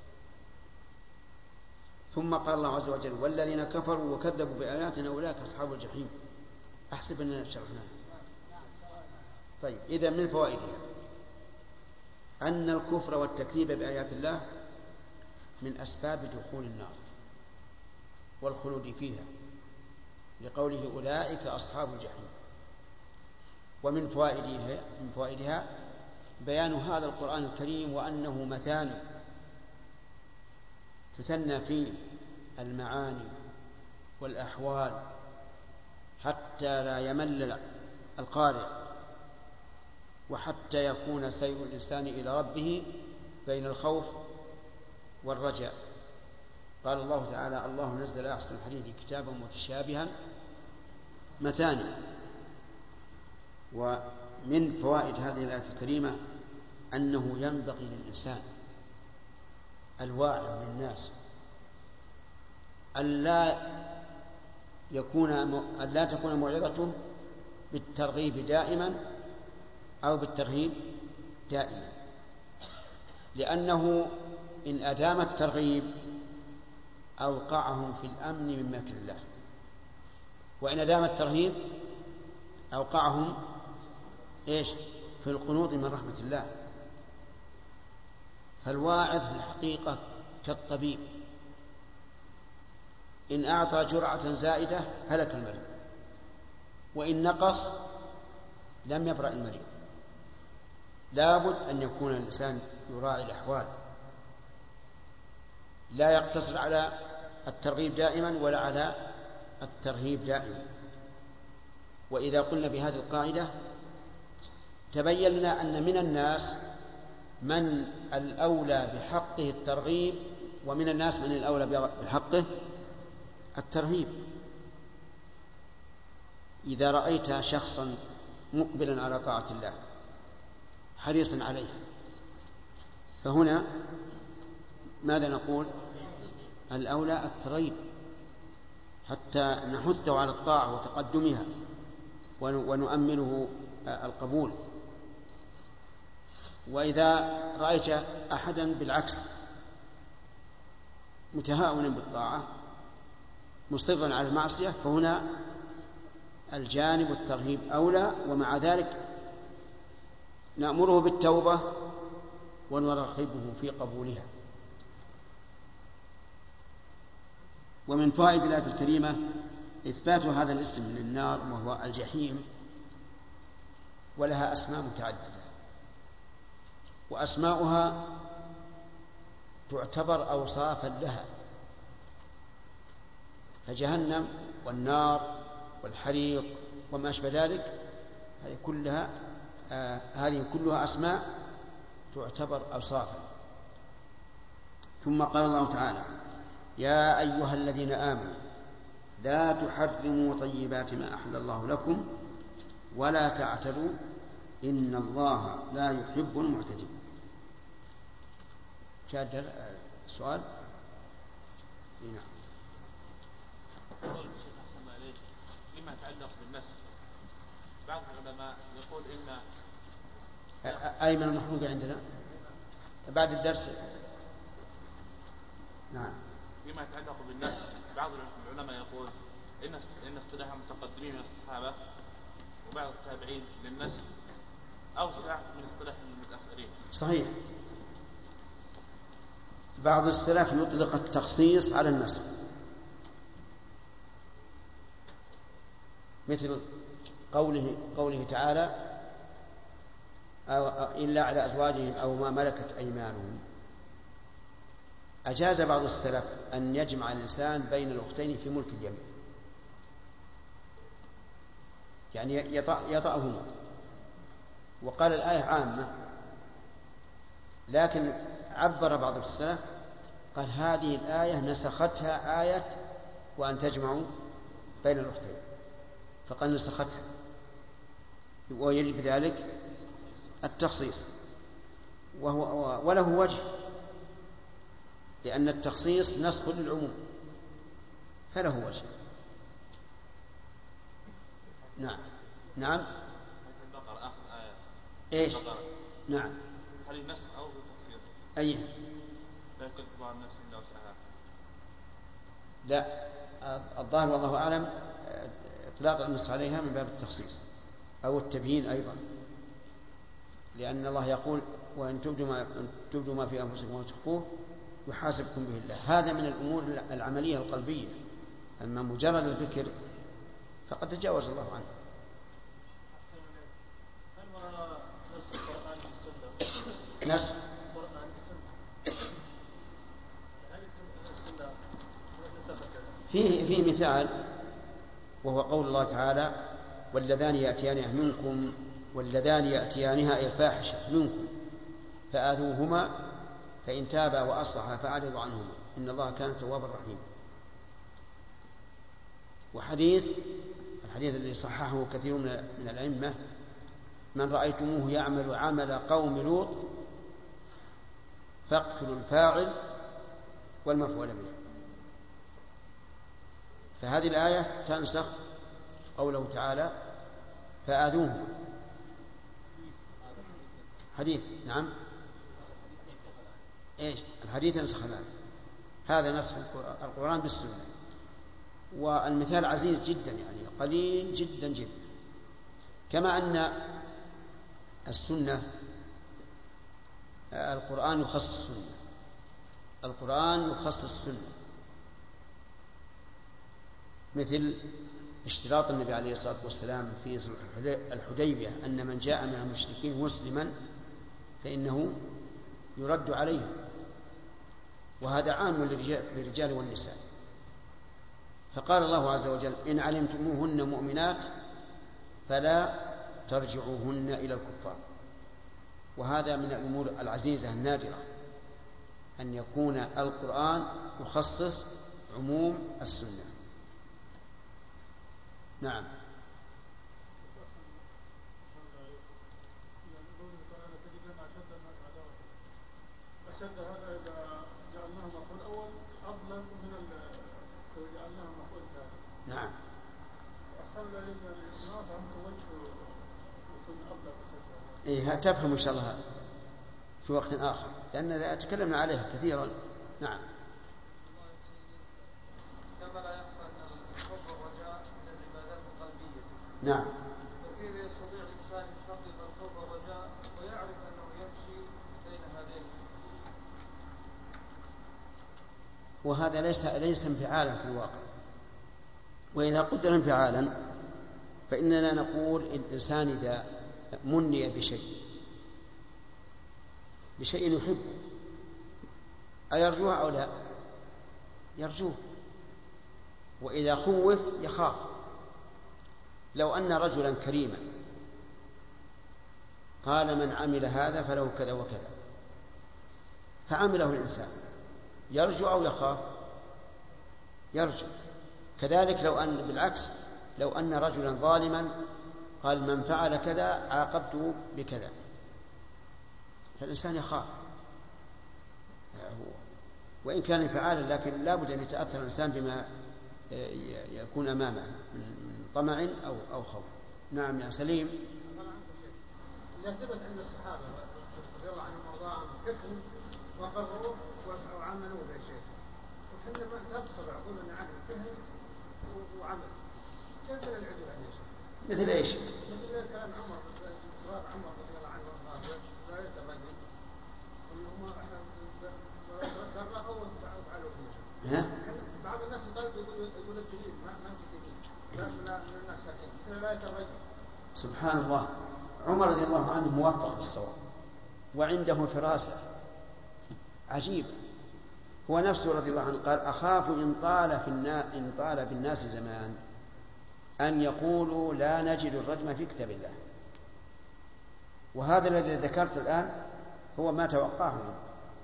[SPEAKER 2] ثم قال الله عز وجل والذين كفروا وكذبوا بآياتنا أولئك أصحاب الجحيم. أحسب أننا شرحناها. طيب، إذا من فوائدها أن الكفر والتكذيب بآيات الله من أسباب دخول النار والخلود فيها، لقوله أولئك أصحاب الجحيم. ومن فوائدها بيان هذا القرآن الكريم وأنه مثاني تثنى فيه المعاني والأحوال حتى لا يمل القارئ، وحتى يكون سير الإنسان إلى ربه بين الخوف والرجاء. قال الله تعالى الله نزل أحسن الحديث كتابا متشابها مثاني. ومن فوائد هذه الآية الكريمة أنه ينبغي للإنسان الواعي من الناس ألا تكون موعظته بالترغيب دائما أو بالترهيب دائما، لأنه إن أدام الترغيب أوقعهم في الأمن من مكر الله، وإن أدام الترهيب أوقعهم في القنوط من رحمة الله. فالواعظ في الحقيقة كالطبيب، إن أعطى جرعة زائدة هلك المريض، وإن نقص لم يبرأ المريض. لابد أن يكون الإنسان يراعي الأحوال، لا يقتصر على الترغيب دائما ولا على الترهيب دائما. وإذا قلنا بهذه القاعدة تبين لنا أن من الناس من الأولى بحقه الترغيب، ومن الناس من الأولى بحقه الترهيب. إذا رأيت شخصا مقبلا على طاعة الله حريصا عليها، فهنا ماذا نقول؟ الأولى الترغيب حتى نحثه على الطاعة وتقدمها ونؤمله القبول. وإذا رأيت أحدا بالعكس متهاونا بالطاعة مصرا على المعصية، فهنا الجانب الترهيب أولى، ومع ذلك نأمره بالتوبة ونرغبه في قبولها. ومن فوائد الآية الكريمة إثبات هذا الاسم للنار وهو الجحيم، ولها أسماء متعددة، وأسماؤها تعتبر أوصافا لها، فجهنم والنار والحريق وما أشبه ذلك هذه كلها أسماء تعتبر أوصافا. ثم قال الله تعالى يا أيها الذين آمنوا لا تحرموا طيبات ما أحل الله لكم ولا تعتدوا إن الله لا يحب المعتدين. شاهد السؤال؟ نعم.
[SPEAKER 11] لما يتعلق بالنسخ بعض العلماء يقول إن
[SPEAKER 2] أيمن المحمود عندنا بعد الدرس. نعم.
[SPEAKER 12] فيما يتعلق بالنسخ بعض العلماء يقول إن اصطلاح المتقدمين من الصحابة وبعض التابعين للنسخ أوسع من اصطلاح المتأخرين.
[SPEAKER 2] صحيح. بعض السلف يطلق التخصيص على النسخ، مثل قوله تعالى إلا على أزواجهم أو ما ملكت أيمانهم. أجاز بعض السلف أن يجمع الإنسان بين الأختين في ملك اليمين، يعني يطأهما، وقال الآية عامة، لكن عبر بعض السلف قال هذه الآية نسختها آية وأن تجمعوا بين الأختين، فقال نسختها، ويجب ذلك التخصيص، وله وجه، لأن التخصيص نسخ للعموم فله وجه. نعم. نعم.
[SPEAKER 12] البقرة آخر آية.
[SPEAKER 2] إيش؟ نعم.
[SPEAKER 12] هل النسخ أو التخصيص؟
[SPEAKER 2] أي.
[SPEAKER 12] لا يكلف الله نفسا إلا وسعها.
[SPEAKER 2] لا، الظاهر والله أعلم إطلاق النص عليها من باب التخصيص أو التبيين أيضا، لأن الله يقول وإن تبدوا ما في أنفسكم وتخفوه يحاسبكم به الله. هذا من الأمور العملية القلبية، أما مجرد الفكر فقد تجاوز الله عنه. نسخ فيه مثال، وهو قول الله تعالى واللذان يأتيانها منكم واللذان يأتيانها الفاحشة منكم فآذوهما فإن تابا وأصلحا فأعرضوا عنهما إن الله كان توابا رحيما. وحديث الحديث الذي صححه كثير من الأئمة من رأيتموه يعمل عمل قوم لوط فاقتلوا الفاعل والمفعول به. فهذه الآية تنسخ قوله تعالى فآذوه. حديث. نعم. إيش الحديث ينسخ الآية، هذا نسخ القرآن بالسنة. والمثال عزيز جدا، يعني قليل جدا جدا. كما أن السنة القرآن يخصص السنة، القرآن يخصص السنة، مثل اشتراط النبي عليه الصلاة والسلام في صلح الحديبية أن من جاء من المشركين مسلما فإنه يرد عليهم، وهذا عام للرجال والنساء. فقال الله عز وجل إن علمتموهن مؤمنات فلا ترجعوهن إلى الكفار. وهذا من الأمور العزيزة النادرة أن يكون القرآن يخصص عموم السنة. نعم.
[SPEAKER 13] أشد هذا إذا جعلناه مفعول أول أضلا من جعلناه مفعول ثاني.
[SPEAKER 2] نعم.
[SPEAKER 13] أخذنا الإسناد عن وجه يكون أبلغ أشد.
[SPEAKER 2] إيه تفهم إن شاء الله في وقت آخر، لأن تكلمنا عليها كثيرا. نعم.
[SPEAKER 5] كما لا يخفى أن الحب والرجاء من العبادات القلبية.
[SPEAKER 2] نعم.
[SPEAKER 5] فكيف يستطيع الإنسان يحقق الحب والرجاء ويعرف أنه يمشي بين هذين؟
[SPEAKER 2] وهذا ليس انفعالا في الواقع. وإذا قدر انفعالا فإننا نقول الإنسان إذا مني بشيء يحبه أيرجوه أو لا؟ يرجوه. وإذا خوف يخاف. لو أن رجلا كريما قال من عمل هذا فله كذا وكذا فعمله الإنسان يرجو أو يخاف؟ يرجو. كذلك لو أن بالعكس، لو أن رجلا ظالما قال من فعل كذا عاقبته بكذا فالإنسان يخاف، وإن كان انفعالا لكن لا بد أن يتأثر الإنسان بما يكون أمامه من طمع أو خوف. نعم يا سليم.
[SPEAKER 14] إذا ثبت عند الصحابة رضي الله عنهم وارضاهم حكم وقرروه وعملوه به شيء، احنا ما تبصر عقولنا عقل فهم وعمل. كيف العدل عن يشوف؟
[SPEAKER 2] مثل ايش؟
[SPEAKER 14] مثل كلام عمر اصرار عمر رضي الله عنه وارضاه لا يترجم انهم كرهوا وفعلوا به. بعض الناس يقول الدليل ما في دليل لا من الناس ساكين مثل لا يترجم.
[SPEAKER 2] سبحان الله، عمر رضي الله عنه موفق بالصواب وعنده فراسة عجيبة. هو نفسه رضي الله عنه قال أخاف إن طال بالناس زمان أن يقولوا لا نجد الرجم في كتاب الله. وهذا الذي ذكرت الآن هو ما توقعه منه.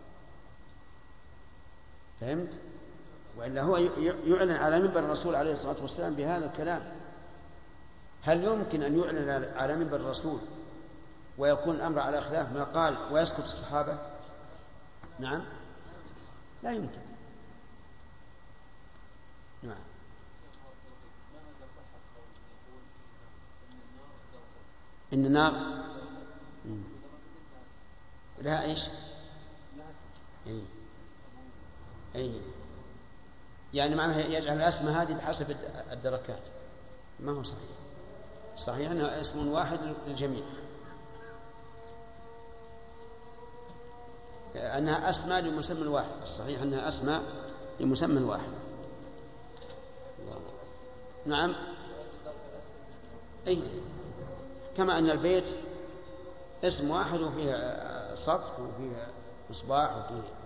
[SPEAKER 2] فهمت؟ وإلا هو يعلن على منبر الرسول عليه الصلاة والسلام بهذا الكلام. هل يمكن أن يعلن على منبر الرسول ويكون الأمر على خلاف ما قال ويسكت الصحابة؟ نعم، لا يمكن. نعم. إن النار لها إيش؟ أي يعني معناها يجعل الأسماء هذه بحسب الدركات. ما هو صحيح. صحيح أنها اسم واحد للجميع، أنها أسماء لمسمى واحد. الصحيح أنها أسماء لمسمى واحد. نعم. أي كما أن البيت اسم واحد وفيه سطح وفيه مصباح وفيه